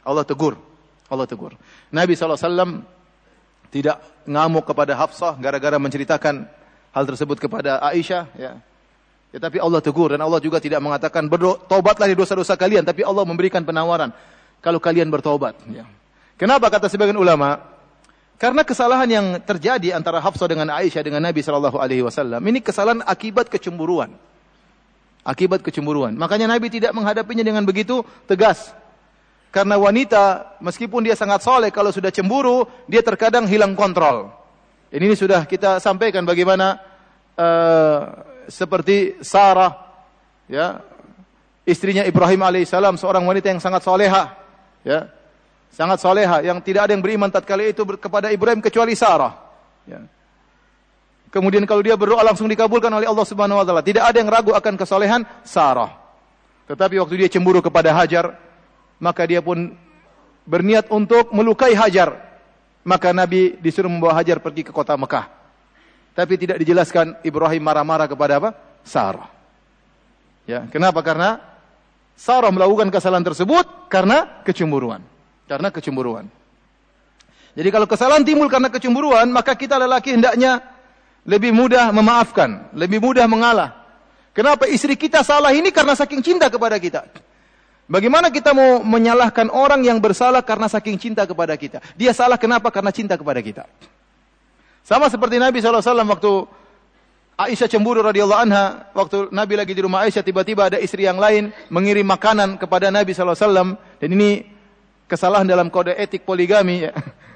Allah tegur. Allah tegur. Nabi shallallahu alaihi wasallam tidak ngamuk kepada Hafsah gara-gara menceritakan hal tersebut kepada Aisyah. Ya. Ya, tapi Allah tegur dan Allah juga tidak mengatakan bertobatlah dari dosa-dosa kalian, tapi Allah memberikan penawaran kalau kalian bertobat. Ya. Kenapa kata sebagian ulama? Karena kesalahan yang terjadi antara Hafsah dengan Aisyah dengan Nabi shallallahu alaihi wasallam ini kesalahan akibat kecemburuan. Akibat kecemburuan. Makanya Nabi tidak menghadapinya dengan begitu tegas. Karena wanita meskipun dia sangat soleh, kalau sudah cemburu dia terkadang hilang kontrol. Ini, ini sudah kita sampaikan bagaimana uh, seperti Sarah, ya, istrinya Ibrahim alaihissalam, seorang wanita yang sangat soleha, ya, sangat soleha, yang tidak ada yang beriman tatkala itu kepada Ibrahim kecuali Sarah. Ya. Kemudian kalau dia berdoa langsung dikabulkan oleh Allah Subhanahu Wa Taala. Tidak ada yang ragu akan kesolehan Sarah. Tetapi waktu dia cemburu kepada Hajar, maka dia pun berniat untuk melukai Hajar. Maka Nabi disuruh membawa Hajar pergi ke kota Mekah. Tapi tidak dijelaskan Ibrahim marah-marah kepada apa? Sarah. Ya, kenapa? Karena Sarah melakukan kesalahan tersebut karena kecemburuan. Karena kecemburuan. Jadi kalau kesalahan timbul karena kecemburuan, maka kita lelaki hendaknya lebih mudah memaafkan, lebih mudah mengalah. Kenapa? Istri kita salah ini karena saking cinta kepada kita. Bagaimana kita mau menyalahkan orang yang bersalah karena saking cinta kepada kita? Dia salah kenapa? Karena cinta kepada kita. Sama seperti Nabi shallallahu alaihi wasallam waktu Aisyah cemburu radhiyallahu anha, waktu Nabi lagi di rumah Aisyah, tiba-tiba ada istri yang lain mengirim makanan kepada Nabi shallallahu alaihi wasallam, dan ini kesalahan dalam kode etik poligami. Ya.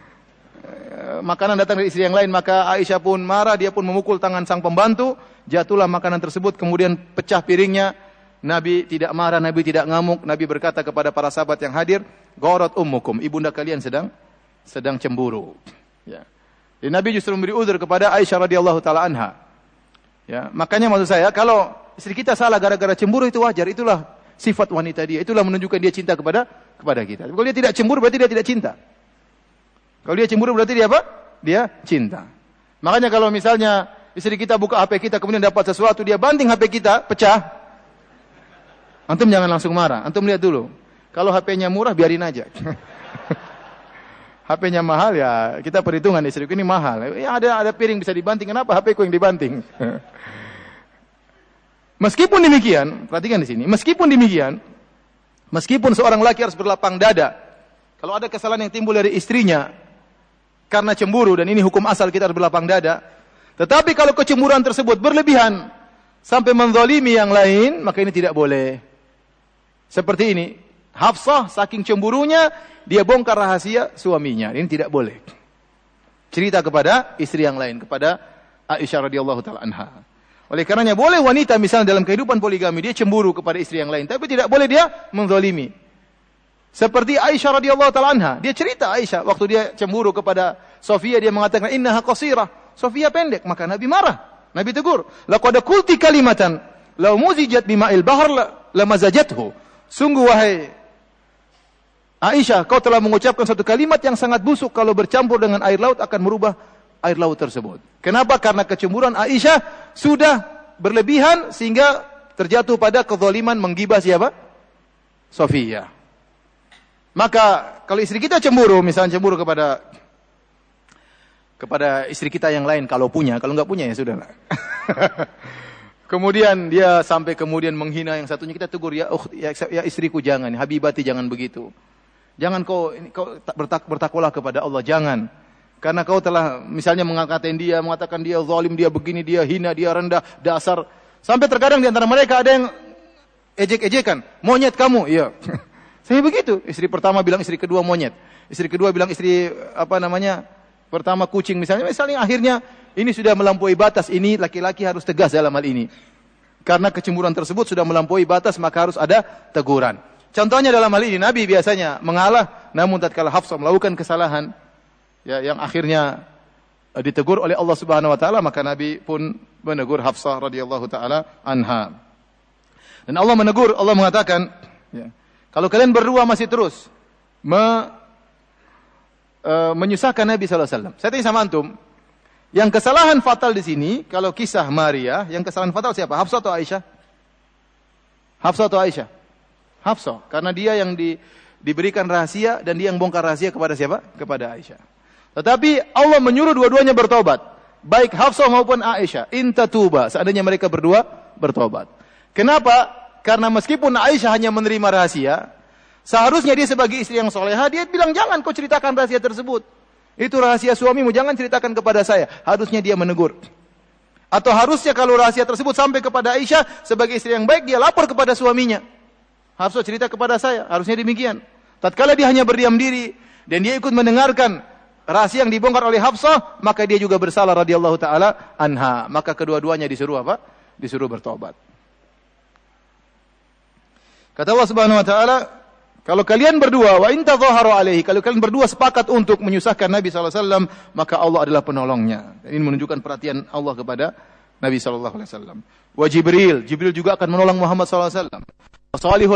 Makanan datang dari istri yang lain, maka Aisyah pun marah, dia pun memukul tangan sang pembantu, jatuhlah makanan tersebut, kemudian pecah piringnya. Nabi tidak marah, Nabi tidak ngamuk, Nabi berkata kepada para sahabat yang hadir, "Gharat ummukum, ibunda kalian sedang sedang cemburu." Ya. Dan Nabi justru memberi uzur kepada Aisyah radhiyallahu taala anha. Ya, makanya maksud saya, kalau istri kita salah gara-gara cemburu itu wajar, itulah sifat wanita dia, itulah menunjukkan dia cinta kepada kepada kita. Kalau dia tidak cemburu berarti dia tidak cinta. Kalau dia cemburu berarti dia apa? Dia cinta. Makanya kalau misalnya istri kita buka H P kita kemudian dapat sesuatu, dia banting H P kita, pecah. Antum jangan langsung marah, antum lihat dulu. Kalau H P-nya murah biarin aja. H P-nya mahal ya kita perhitungan, istriku ini mahal. Ya ada ada piring bisa dibanting, kenapa H P-ku yang dibanting? Meskipun demikian, perhatikan di sini, meskipun demikian, meskipun seorang laki harus berlapang dada, kalau ada kesalahan yang timbul dari istrinya karena cemburu, dan ini hukum asal kita harus berlapang dada, tetapi kalau kecemburuan tersebut berlebihan sampai menzalimi yang lain, maka ini tidak boleh. Seperti ini, Hafsah saking cemburunya dia bongkar rahasia suaminya, ini tidak boleh. Cerita kepada istri yang lain, kepada Aisyah radhiyallahu taala anha. Oleh karenanya boleh wanita misalnya dalam kehidupan poligami dia cemburu kepada istri yang lain, tapi tidak boleh dia menzalimi. Seperti Aisyah radhiyallahu taala anha, dia cerita Aisyah waktu dia cemburu kepada Sofia, dia mengatakan innaha qasirah, Sofia pendek, maka Nabi marah. Nabi tegur, laqad qulti kalimatan law muzijat bima'il bahr lamazajathu. Sungguh wahai Aisyah, kau telah mengucapkan satu kalimat yang sangat busuk, kalau bercampur dengan air laut akan merubah air laut tersebut. Kenapa? Karena kecemburuan Aisyah sudah berlebihan sehingga terjatuh pada kezaliman menggibah siapa? Sofia. Maka kalau istri kita cemburu, misalnya cemburu kepada kepada istri kita yang lain, kalau punya, kalau enggak punya ya sudahlah. Kemudian dia sampai kemudian menghina yang satunya, kita tegur, ya, oh, ya, ya istriku jangan, habibati jangan begitu. Jangan kau, kau bertak, bertakwalah kepada Allah, jangan. Karena kau telah misalnya mengatakan dia, mengatakan dia zalim, dia begini, dia hina, dia rendah, dasar. Sampai terkadang di antara mereka ada yang ejek-ejekan, monyet kamu, iya. Saya begitu, istri pertama bilang istri kedua monyet, istri kedua bilang istri apa namanya pertama kucing misalnya. Misalnya akhirnya ini sudah melampaui batas, ini laki-laki harus tegas dalam hal ini. Karena kecemburuan tersebut sudah melampaui batas, maka harus ada teguran. Contohnya dalam hal ini Nabi biasanya mengalah, namun tatkala Hafsah melakukan kesalahan ya yang akhirnya ditegur oleh Allah Subhanahu wa taala, maka Nabi pun menegur Hafsah radhiyallahu taala anha. Dan Allah menegur, Allah mengatakan, ya, kalau kalian berdua masih terus me, e, menyusahkan Nabi sallallahu alaihi wasallam. Saya tanya sama antum, yang kesalahan fatal di sini, kalau kisah Maria, yang kesalahan fatal siapa? Hafsah atau Aisyah? Hafsah atau Aisyah? Hafsah, karena dia yang di diberikan rahasia dan dia yang bongkar rahasia kepada siapa? Kepada Aisyah. Tetapi Allah menyuruh dua-duanya bertobat, baik Hafsah maupun Aisyah. In tatuba, seandainya mereka berdua bertobat. Kenapa? Karena meskipun Aisyah hanya menerima rahasia, seharusnya dia sebagai istri yang solehah, dia bilang jangan kau ceritakan rahasia tersebut. Itu rahasia suamimu, jangan ceritakan kepada saya. Harusnya dia menegur. Atau harusnya kalau rahasia tersebut sampai kepada Aisyah, sebagai istri yang baik, dia lapor kepada suaminya. Hafsah cerita kepada saya, harusnya demikian. Tatkala dia hanya berdiam diri, dan dia ikut mendengarkan rahasia yang dibongkar oleh Hafsah, maka dia juga bersalah radhiyallahu ta'ala anha. Maka kedua-duanya disuruh apa? Disuruh bertobat. Kata Allah subhanahu wa ta'ala, kalau kalian berdua, wa in tadhaharu alaihi, kalau kalian berdua sepakat untuk menyusahkan Nabi sallallahu alaihi wasallam, maka Allah adalah penolongnya. Ini menunjukkan perhatian Allah kepada Nabi sallallahu alaihi wasallam. Wa Jibril, Jibril juga akan menolong Muhammad sallallahu alaihi wasallam. Salihul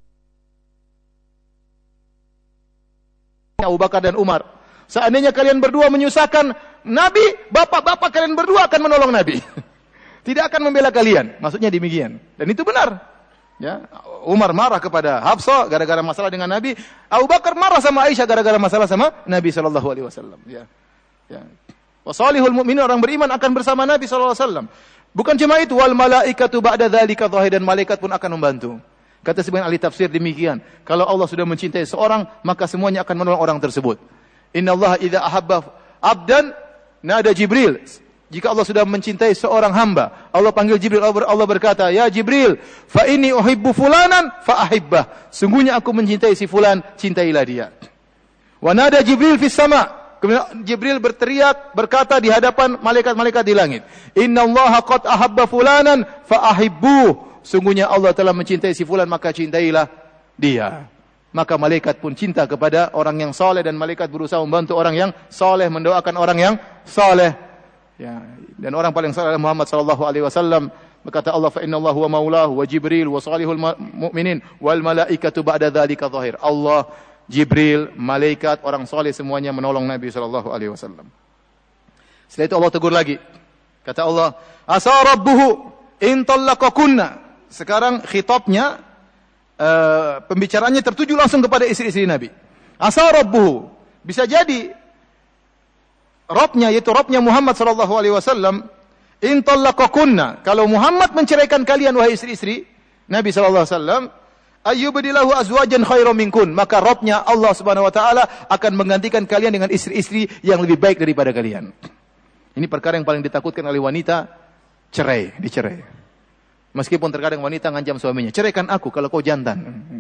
Abu Bakar dan Umar. Seandainya kalian berdua menyusahkan Nabi, bapak-bapak kalian berdua akan menolong Nabi. Tidak akan membela kalian. Maksudnya demikian. Dan itu benar. Ya, Umar marah kepada Hafsah gara-gara masalah dengan Nabi. Abu Bakar marah sama Aisyah gara-gara masalah sama Nabi sallallahu alaihi wasallam. Ya. Ya. Wasalihul mu'minin, orang beriman akan bersama Nabi sallallahu alaihi wasallam. Bukan cuma itu, wal malaikatu ba'da dzalika dhahir, dan malaikat pun akan membantu. Kata sebagian ahli tafsir demikian. Kalau Allah sudah mencintai seorang, maka semuanya akan menolong orang tersebut. Innallaha idza ahabba abdan nada Jibril. Jika Allah sudah mencintai seorang hamba, Allah panggil Jibril, Allah berkata, "Ya Jibril, fa inni uhibbu fulanan fa ahibbah." Sungguhnya aku mencintai si fulan, cintailah dia. Wa nada Jibril fis sama. Kemudian Jibril berteriak, berkata di hadapan malaikat-malaikat di langit, "Innallaha qad ahabba fulanan fa ahibbuh." Sungguhnya Allah telah mencintai si fulan, maka cintailah dia. Maka malaikat pun cinta kepada orang yang saleh, dan malaikat berusaha membantu orang yang saleh, mendoakan orang yang saleh. Ya, dan orang paling saleh adalah Muhammad sallallahu alaihi wasallam. Berkata Allah, "Fa innallaha huwa maulahu wa Jibril wa salihul mu'minin wal malaikatu ba'da dzalika dhahir." Allah, Jibril, malaikat, orang saleh semuanya menolong Nabi sallallahu alaihi wasallam. Setelah itu Allah tegur lagi. Kata Allah, "Asa rabbuhu in talaqakunna." Sekarang khitabnya, uh, pembicaraannya tertuju langsung kepada istri-istri Nabi. Asa rabbuhu, bisa jadi Rabbnya, yaitu Rabbnya Muhammad sallallahu alaihi wasallam, in talaqakunna, kalau Muhammad menceraikan kalian wahai istri-istri Nabi sallallahu alaihi wasallam, ayyubdilahu azwajan khairam minkun, maka Rabbnya Allah Subhanahu wa taala akan menggantikan kalian dengan istri-istri yang lebih baik daripada kalian. Ini perkara yang paling ditakutkan oleh wanita, cerai, dicerai. Meskipun terkadang wanita ngancam suaminya, "Ceraikan aku kalau kau jantan."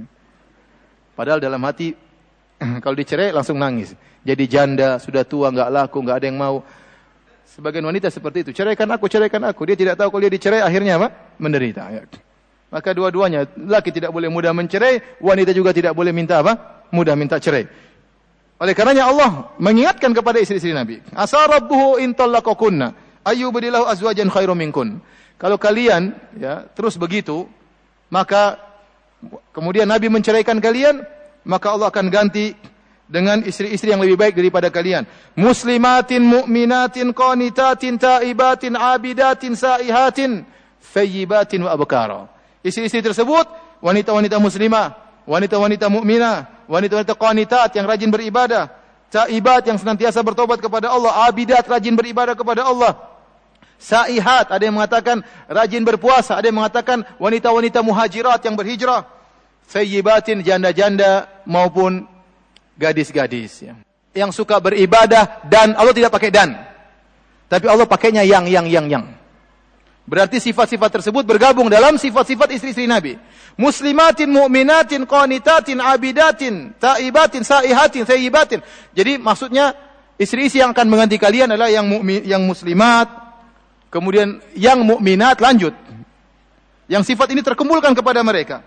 Padahal dalam hati kalau dicerai langsung nangis. Jadi janda, sudah tua, enggak laku, enggak ada yang mau. Sebagian wanita seperti itu, "Ceraikan aku, ceraikan aku." Dia tidak tahu kalau dia dicerai akhirnya apa? Menderita. Ya. Maka dua-duanya, laki tidak boleh mudah mencerai, wanita juga tidak boleh minta apa? Mudah minta cerai. Oleh karenanya Allah mengingatkan kepada istri-istri Nabi, "Asa rabbuhu in talaqakunna ayyubdilahu azwajan khairam minkun." Kalau kalian ya terus begitu, maka kemudian Nabi menceraikan kalian, maka Allah akan ganti dengan istri-istri yang lebih baik daripada kalian. Muslimatin, mu'minatin, qanitatin, taibatin, abidatin, saihatin, thayyibatin wa abkara. Istri-istri tersebut wanita-wanita muslimah, wanita-wanita mukminah, wanita-wanita qanitat yang rajin beribadah, taibat yang senantiasa bertobat kepada Allah, abidat rajin beribadah kepada Allah. Saihat, ada yang mengatakan rajin berpuasa, ada yang mengatakan wanita-wanita muhajirat yang berhijrah. Thayyibatin, janda-janda maupun gadis-gadis ya, yang suka beribadah, dan Allah tidak pakai dan, tapi Allah pakainya yang yang yang yang. Berarti sifat-sifat tersebut bergabung dalam sifat-sifat istri-istri Nabi. Muslimatin, mu'minatin, qanitatin, abidatin, taibatin, saihatin, thayyibatin. Jadi maksudnya istri-istri yang akan mengganti kalian adalah yang mu'min, yang muslimat, kemudian yang mukminat, lanjut. Yang sifat ini terkumpulkan kepada mereka.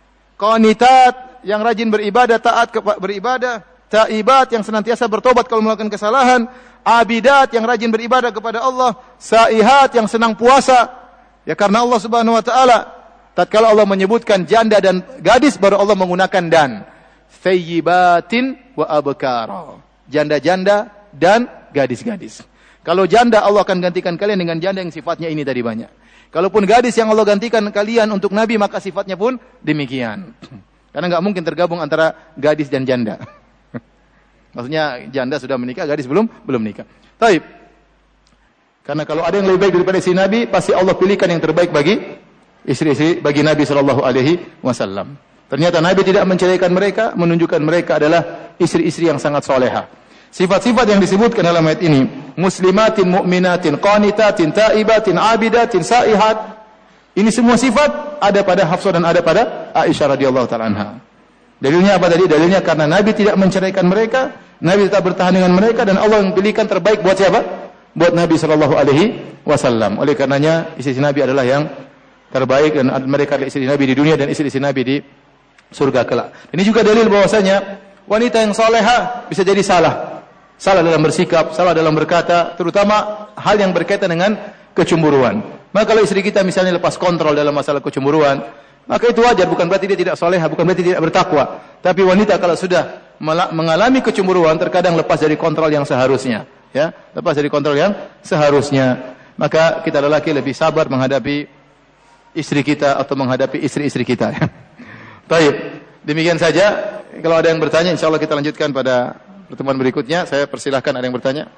Qanitat, yang rajin beribadah, taat beribadah. Taibat, yang senantiasa bertobat kalau melakukan kesalahan. Abidat, yang rajin beribadah kepada Allah. Saihat, yang senang puasa. Ya karena Allah Subhanahu wa taala, tatkala Allah menyebutkan janda dan gadis, baru Allah menggunakan dan. Thayyibatin wa abkara. Janda-janda dan gadis-gadis. Kalau janda, Allah akan gantikan kalian dengan janda yang sifatnya ini tadi banyak. Kalaupun gadis yang Allah gantikan kalian untuk Nabi, maka sifatnya pun demikian. Karena nggak mungkin tergabung antara gadis dan janda. Maksudnya janda sudah menikah, gadis belum belum nikah. Taib. Karena kalau ada yang lebih baik daripada istri Nabi, pasti Allah pilihkan yang terbaik bagi istri-istri bagi Nabi sallallahu alaihi wasallam. Ternyata Nabi tidak menceraikan mereka, menunjukkan mereka adalah istri-istri yang sangat solehah. Sifat-sifat yang disebutkan dalam ayat ini, muslimatin, mu'minatin, qanitatin, taibatin, abidatin, saihat. Ini semua sifat ada pada Hafsah dan ada pada Aisyah radhiyallahu taala anha. Dalilnya apa tadi? Dalilnya karena Nabi tidak menceraikan mereka, Nabi tetap bertahan dengan mereka dan Allah yang pilihkan terbaik buat siapa? Buat Nabi sallallahu alaihi wasallam. Oleh karenanya istri Nabi adalah yang terbaik dan mereka adalah istri Nabi di dunia dan istri-istri Nabi di surga kelak. Ini juga dalil bahwasanya wanita yang salehah bisa jadi salah. Salah dalam bersikap, salah dalam berkata, terutama hal yang berkaitan dengan kecemburuan. Maka kalau istri kita misalnya lepas kontrol dalam masalah kecemburuan, maka itu wajar, bukan berarti dia tidak salehah, bukan berarti tidak bertakwa. Tapi wanita kalau sudah mengalami kecemburuan terkadang lepas dari kontrol yang seharusnya. Ya, lepas dari kontrol yang seharusnya. Maka kita lelaki lebih sabar menghadapi istri kita atau menghadapi istri-istri kita. Baik, demikian saja. Kalau ada yang bertanya, insyaallah kita lanjutkan pada pertemuan berikutnya. Saya persilahkan ada yang bertanya.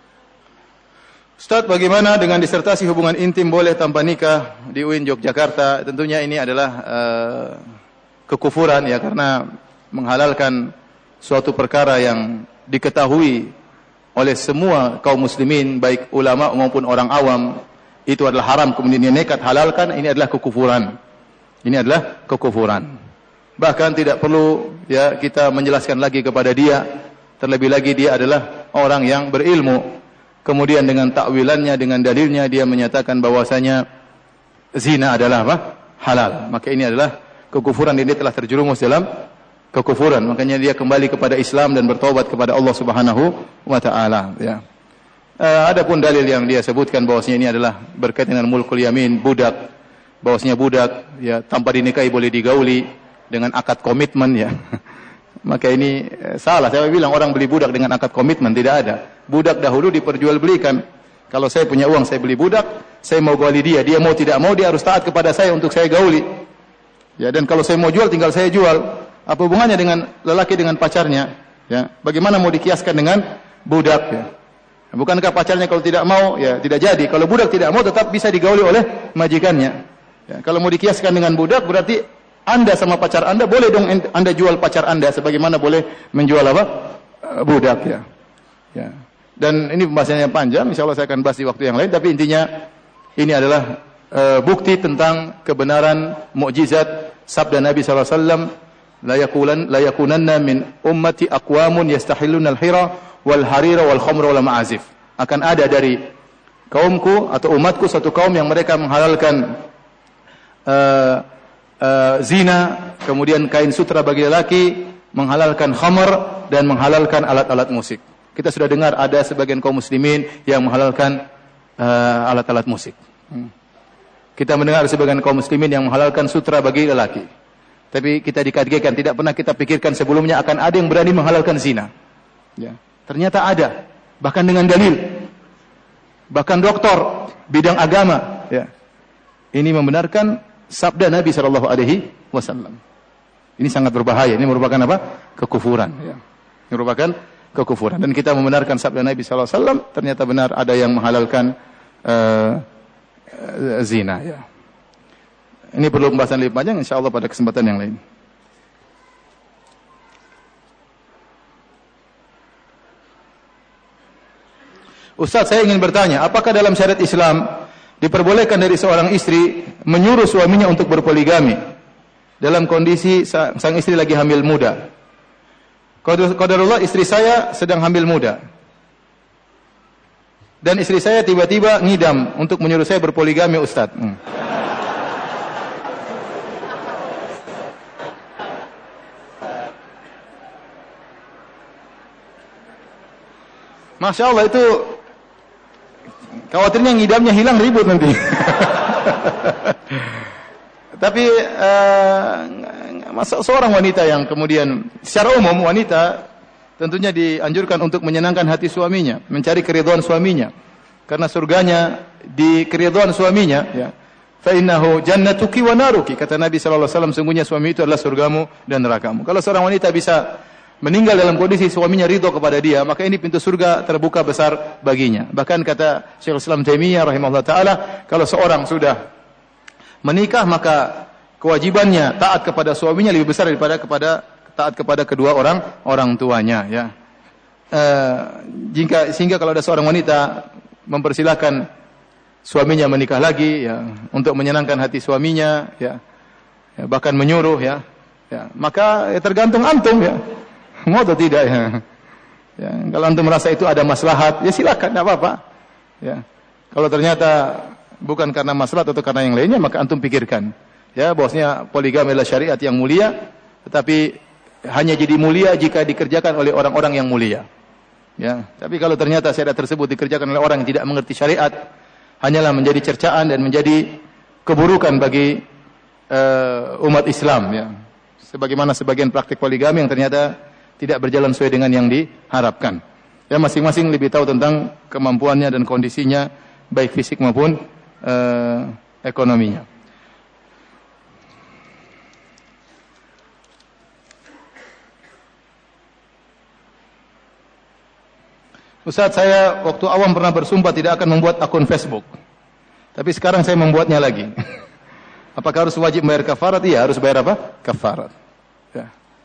Ustaz, bagaimana dengan disertasi hubungan intim boleh tanpa nikah di U I N Yogyakarta? Tentunya ini adalah uh, kekufuran ya, karena menghalalkan suatu perkara yang diketahui oleh semua kaum muslimin, baik ulama maupun orang awam, itu adalah haram, kemudian dia nekat halalkan, ini adalah kekufuran. Ini adalah kekufuran. Bahkan tidak perlu ya kita menjelaskan lagi kepada dia, terlebih lagi dia adalah orang yang berilmu. Kemudian dengan takwilannya, dengan dalilnya dia menyatakan bahwasanya zina adalah apa? Halal. Maka ini adalah kekufuran, dan dia telah terjerumus dalam kekufuran. Makanya dia kembali kepada Islam dan bertobat kepada Allah Subhanahu wa taala ya. Uh, adapun dalil yang dia sebutkan bahwasanya ini adalah berkaitan dengan mulkul yamin, budak, bahwasanya budak ya tanpa dinikahi boleh digauli dengan akad komitmen ya. Maka ini eh, salah. Saya bilang orang beli budak dengan akad komitmen tidak ada. Budak dahulu diperjualbelikan. Kalau saya punya uang, saya beli budak, saya mau gauli dia, dia mau tidak mau dia harus taat kepada saya untuk saya gauli. Ya, dan kalau saya mau jual tinggal saya jual. Apa hubungannya dengan lelaki dengan pacarnya? Ya, bagaimana mau dikiaskan dengan budak? Ya. Bukankah pacarnya kalau tidak mau, ya tidak jadi. Kalau budak tidak mau, tetap bisa digauli oleh majikannya. Ya, kalau mau dikiaskan dengan budak, berarti Anda sama pacar Anda boleh dong Anda jual pacar Anda, sebagaimana boleh menjual apa? Budak ya. Ya. Dan ini pembahasannya panjang. Insya Allah saya akan bahas di waktu yang lain. Tapi intinya ini adalah uh, bukti tentang kebenaran mukjizat sabda Nabi sallallahu alaihi wasallam. La yakulan la yakunanna min ummati aqwamun yastahilluna al-hira wal harira wal khamra wal ma'azif. Akan ada dari kaumku atau umatku satu kaum yang mereka menghalalkan uh, uh, zina, kemudian kain sutra bagi lelaki, menghalalkan khamr dan menghalalkan alat-alat musik. Kita sudah dengar ada sebagian kaum muslimin yang menghalalkan uh, alat-alat musik. Hmm. Kita mendengar sebagian kaum muslimin yang menghalalkan sutra bagi lelaki. Tapi kita dikagetkan, tidak pernah kita pikirkan sebelumnya akan ada yang berani menghalalkan zina. Ya. Ternyata ada, bahkan dengan dalil. Bahkan doktor bidang agama, ya. Ini membenarkan sabda Nabi sallallahu alaihi wasallam. Ini sangat berbahaya. Ini merupakan apa? Kekufuran. Ya. Ini merupakan kekufuran. Dan kita membenarkan sabda Nabi sallallahu alaihi wasallam, ternyata benar ada yang menghalalkan uh, uh, zina. Ya. Ini perlu pembahasan lebih panjang, insyaallah pada kesempatan yang lain. Ustaz, saya ingin bertanya, apakah dalam syariat Islam diperbolehkan dari seorang istri menyuruh suaminya untuk berpoligami dalam kondisi sang istri lagi hamil muda? Qadarullah, istri saya sedang hamil muda. Dan istri saya tiba-tiba ngidam untuk menyuruh saya berpoligami, Ustaz. Hmm. Masya Allah, itu khawatirnya ngidamnya hilang, ribut nanti. Tapi uh, masa seorang wanita yang kemudian secara umum wanita tentunya dianjurkan untuk menyenangkan hati suaminya, mencari keridhaan suaminya, karena surganya di keridhaan suaminya. Ya. fa innahu jannatuki wa naruki. Kata Nabi sallallahu alaihi wasallam, sungguhnya suami itu adalah surgamu dan nerakamu. Kalau seorang wanita bisa meninggal dalam kondisi suaminya ridho kepada dia, maka ini pintu surga terbuka besar baginya. Bahkan kata Syekhul Islam Taimiyah rahimahullah taala, kalau seorang sudah menikah maka kewajibannya taat kepada suaminya lebih besar daripada kepada taat kepada kedua orang orang tuanya, ya. Uh, jika sehingga kalau ada seorang wanita mempersilahkan suaminya menikah lagi, ya, untuk menyenangkan hati suaminya, ya, ya bahkan menyuruh, ya, ya maka ya, tergantung antum, ya. Mau atau tidak, ya. Ya, kalau antum merasa itu ada maslahat, ya silakan, tidak apa-apa. Ya. Kalau ternyata bukan karena maslahat atau karena yang lainnya, maka antum pikirkan. Ya, bahwasanya poligami adalah syariat yang mulia, tetapi hanya jadi mulia jika dikerjakan oleh orang-orang yang mulia. Ya, tapi kalau ternyata syariat tersebut dikerjakan oleh orang yang tidak mengerti syariat, hanyalah menjadi cercaan dan menjadi keburukan bagi uh, umat Islam, ya. Sebagaimana sebagian praktik poligami yang ternyata tidak berjalan sesuai dengan yang diharapkan. Ya, masing-masing lebih tahu tentang kemampuannya dan kondisinya, baik fisik maupun uh, ekonominya. Ustaz, saya waktu awam pernah bersumpah tidak akan membuat akun Facebook. Tapi sekarang saya membuatnya lagi. Apakah harus wajib bayar kafarat? Iya, harus bayar apa? Kafarat. Ya.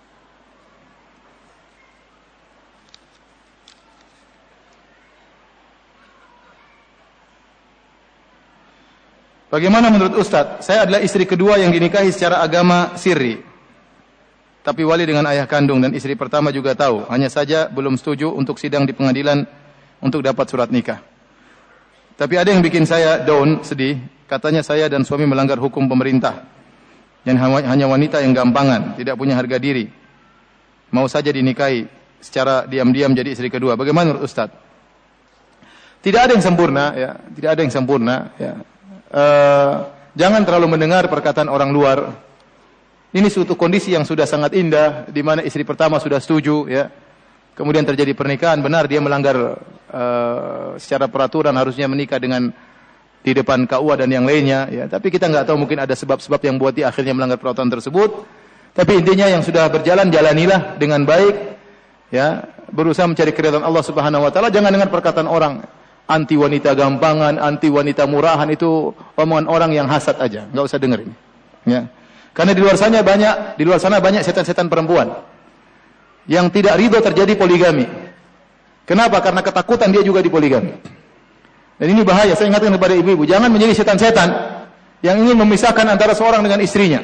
Bagaimana menurut Ustaz? Saya adalah istri kedua yang dinikahi secara agama sirri, tapi wali dengan ayah kandung, dan istri pertama juga tahu. Hanya saja belum setuju untuk sidang di pengadilan untuk dapat surat nikah. Tapi ada yang bikin saya down, sedih. Katanya saya dan suami melanggar hukum pemerintah. Yang hanya wanita yang gampangan, tidak punya harga diri, mau saja dinikahi secara diam-diam jadi istri kedua. Bagaimana menurut Ustaz? Tidak ada yang sempurna, ya. Tidak ada yang sempurna, ya. Uh, jangan terlalu mendengar perkataan orang luar. Ini suatu kondisi yang sudah sangat indah, di mana istri pertama sudah setuju, ya. Kemudian terjadi pernikahan, benar dia melanggar uh, secara peraturan harusnya menikah dengan di depan K U A dan yang lainnya, ya. Tapi kita nggak tahu, mungkin ada sebab-sebab yang buat dia akhirnya melanggar peraturan tersebut. Tapi intinya yang sudah berjalan, jalanilah dengan baik, ya. Berusaha mencari keridhaan Allah Subhanahu Wa Taala. Jangan dengar perkataan orang anti wanita gampangan, anti wanita murahan, itu omongan orang yang hasad aja, nggak usah dengerin, ya. Karena di luar sana banyak, di luar sana banyak setan-setan perempuan yang tidak ridho terjadi poligami. Kenapa? Karena ketakutan dia juga dipoligami. Dan ini bahaya. Saya ingatkan kepada ibu-ibu, jangan menjadi setan-setan yang ingin memisahkan antara seorang dengan istrinya.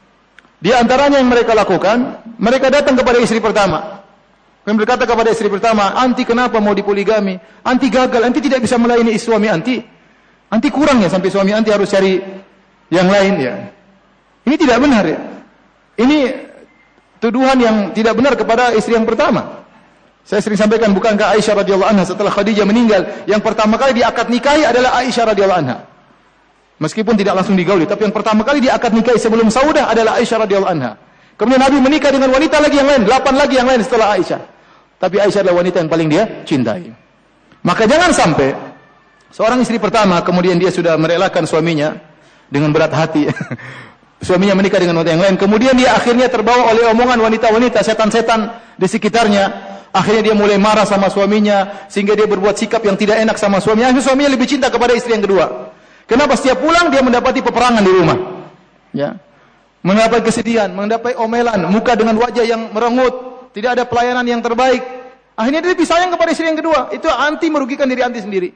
Di antaranya yang mereka lakukan, mereka datang kepada istri pertama, dan berkata kepada istri pertama, anti kenapa mau dipoligami? Anti gagal, anti tidak bisa melayani suami anti. Anti kurang ya sampai suami anti harus cari yang lain, ya. Ini tidak benar, ya. Ini tuduhan yang tidak benar kepada istri yang pertama. Saya sering sampaikan, bukankah Aisyah radhiyallahu anha setelah Khadijah meninggal, yang pertama kali diakad nikahi adalah Aisyah radhiyallahu anha. Meskipun tidak langsung digauli, tapi yang pertama kali diakad nikahi sebelum Saudah adalah Aisyah radhiyallahu anha. Kemudian Nabi menikah dengan wanita lagi yang lain, delapan lagi yang lain setelah Aisyah. Tapi Aisyah adalah wanita yang paling dia cintai. Maka jangan sampai seorang istri pertama kemudian dia sudah merelakan suaminya dengan berat hati. Suaminya menikah dengan wanita yang lain, kemudian dia akhirnya terbawa oleh omongan wanita-wanita, setan-setan di sekitarnya. Akhirnya dia mulai marah sama suaminya, sehingga dia berbuat sikap yang tidak enak sama suaminya. Akhirnya suaminya lebih cinta kepada istri yang kedua. Kenapa? Setiap pulang dia mendapati peperangan di rumah, ya, mendapat kesedihan, mendapat omelan, muka dengan wajah yang merengut, tidak ada pelayanan yang terbaik. Akhirnya dia lebih sayang kepada istri yang kedua. Itu anti, merugikan diri anti sendiri.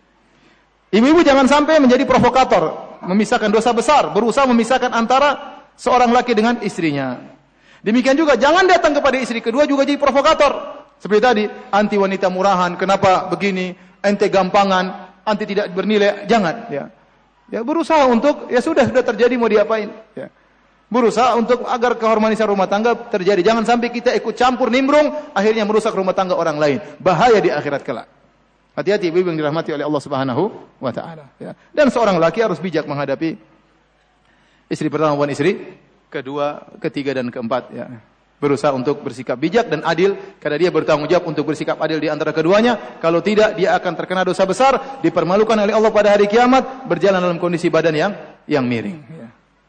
Ibu-ibu jangan sampai menjadi provokator, memisahkan dosa besar, berusaha memisahkan antara seorang laki dengan istrinya. Demikian juga jangan datang kepada istri kedua juga jadi provokator. Seperti tadi, anti wanita murahan, kenapa begini, ente gampangan, anti tidak bernilai, jangan, ya. Ya berusaha untuk, ya sudah sudah terjadi mau diapain, ya. Berusaha untuk agar kehormatan rumah tangga terjadi. Jangan sampai kita ikut campur nimbrung, akhirnya merusak rumah tangga orang lain. Bahaya di akhirat kelak. Hati-hati ibu yang dirahmati oleh Allah Subhanahu wa taala, ya. Dan seorang laki harus bijak menghadapi istri pertama maupun istri kedua, ketiga dan keempat, ya. Berusaha untuk bersikap bijak dan adil karena dia bertanggung jawab untuk bersikap adil di antara keduanya. Kalau tidak dia akan terkena dosa besar, dipermalukan oleh Allah pada hari kiamat, berjalan dalam kondisi badan yang yang miring. Ya.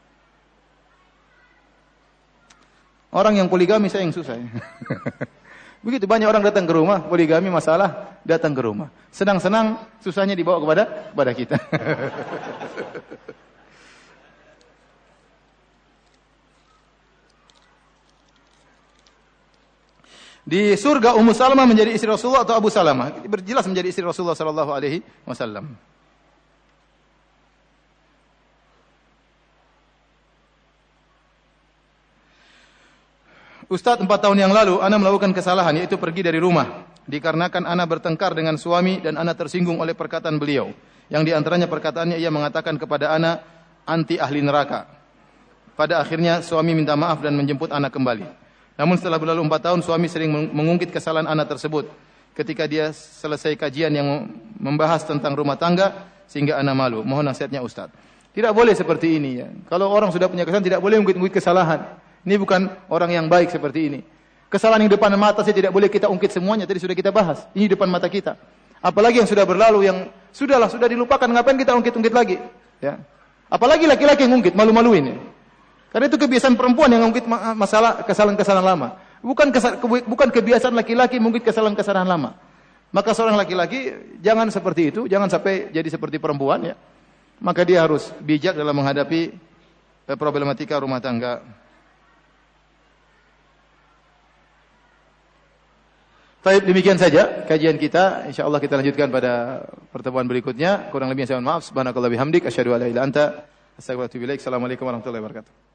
Orang yang poligami saya yang susah. Ya. Begitu banyak orang datang ke rumah, poligami masalah, datang ke rumah. Senang-senang, susahnya dibawa kepada kepada kita. Di surga Ummu Salamah menjadi istri Rasulullah atau Abu Salamah? Berjelas menjadi istri Rasulullah sallallahu alaihi wasallam. Ustaz, empat tahun yang lalu ana melakukan kesalahan, yaitu pergi dari rumah dikarenakan ana bertengkar dengan suami dan ana tersinggung oleh perkataan beliau. Yang diantaranya perkataannya ia mengatakan kepada ana anti ahli neraka. Pada akhirnya suami minta maaf dan menjemput ana kembali. Namun setelah berlalu empat tahun, suami sering mengungkit kesalahan anak tersebut. Ketika dia selesai kajian yang membahas tentang rumah tangga, sehingga anak malu. Mohon nasihatnya Ustaz. Tidak boleh seperti ini. Ya. Kalau orang sudah punya kesalahan, tidak boleh mengungkit-ungkit kesalahan. Ini bukan orang yang baik seperti ini. Kesalahan yang depan mata saya tidak boleh kita ungkit semuanya. Tadi sudah kita bahas. Ini depan mata kita. Apalagi yang sudah berlalu, yang sudahlah, sudah dilupakan. Ngapain kita ungkit-ungkit lagi? Ya. Apalagi laki-laki yang ungkit, malu-maluin. Ya. Karena itu kebiasaan perempuan yang mengungkit masalah kesalahan-kesalahan lama. Bukan kesa, bukan kebiasaan laki-laki mengungkit kesalahan-kesalahan lama. Maka seorang laki-laki jangan seperti itu, jangan sampai jadi seperti perempuan ya. Maka dia harus bijak dalam menghadapi problematika rumah tangga. Baik, demikian saja kajian kita. Insyaallah kita lanjutkan pada pertemuan berikutnya. Kurang lebihnya saya mohon maaf. Subhanakallah bihamdik asyhadu an la ilaha illa anta astaghfiruka wa atubu ilaik. Assalamualaikum warahmatullahi wabarakatuh.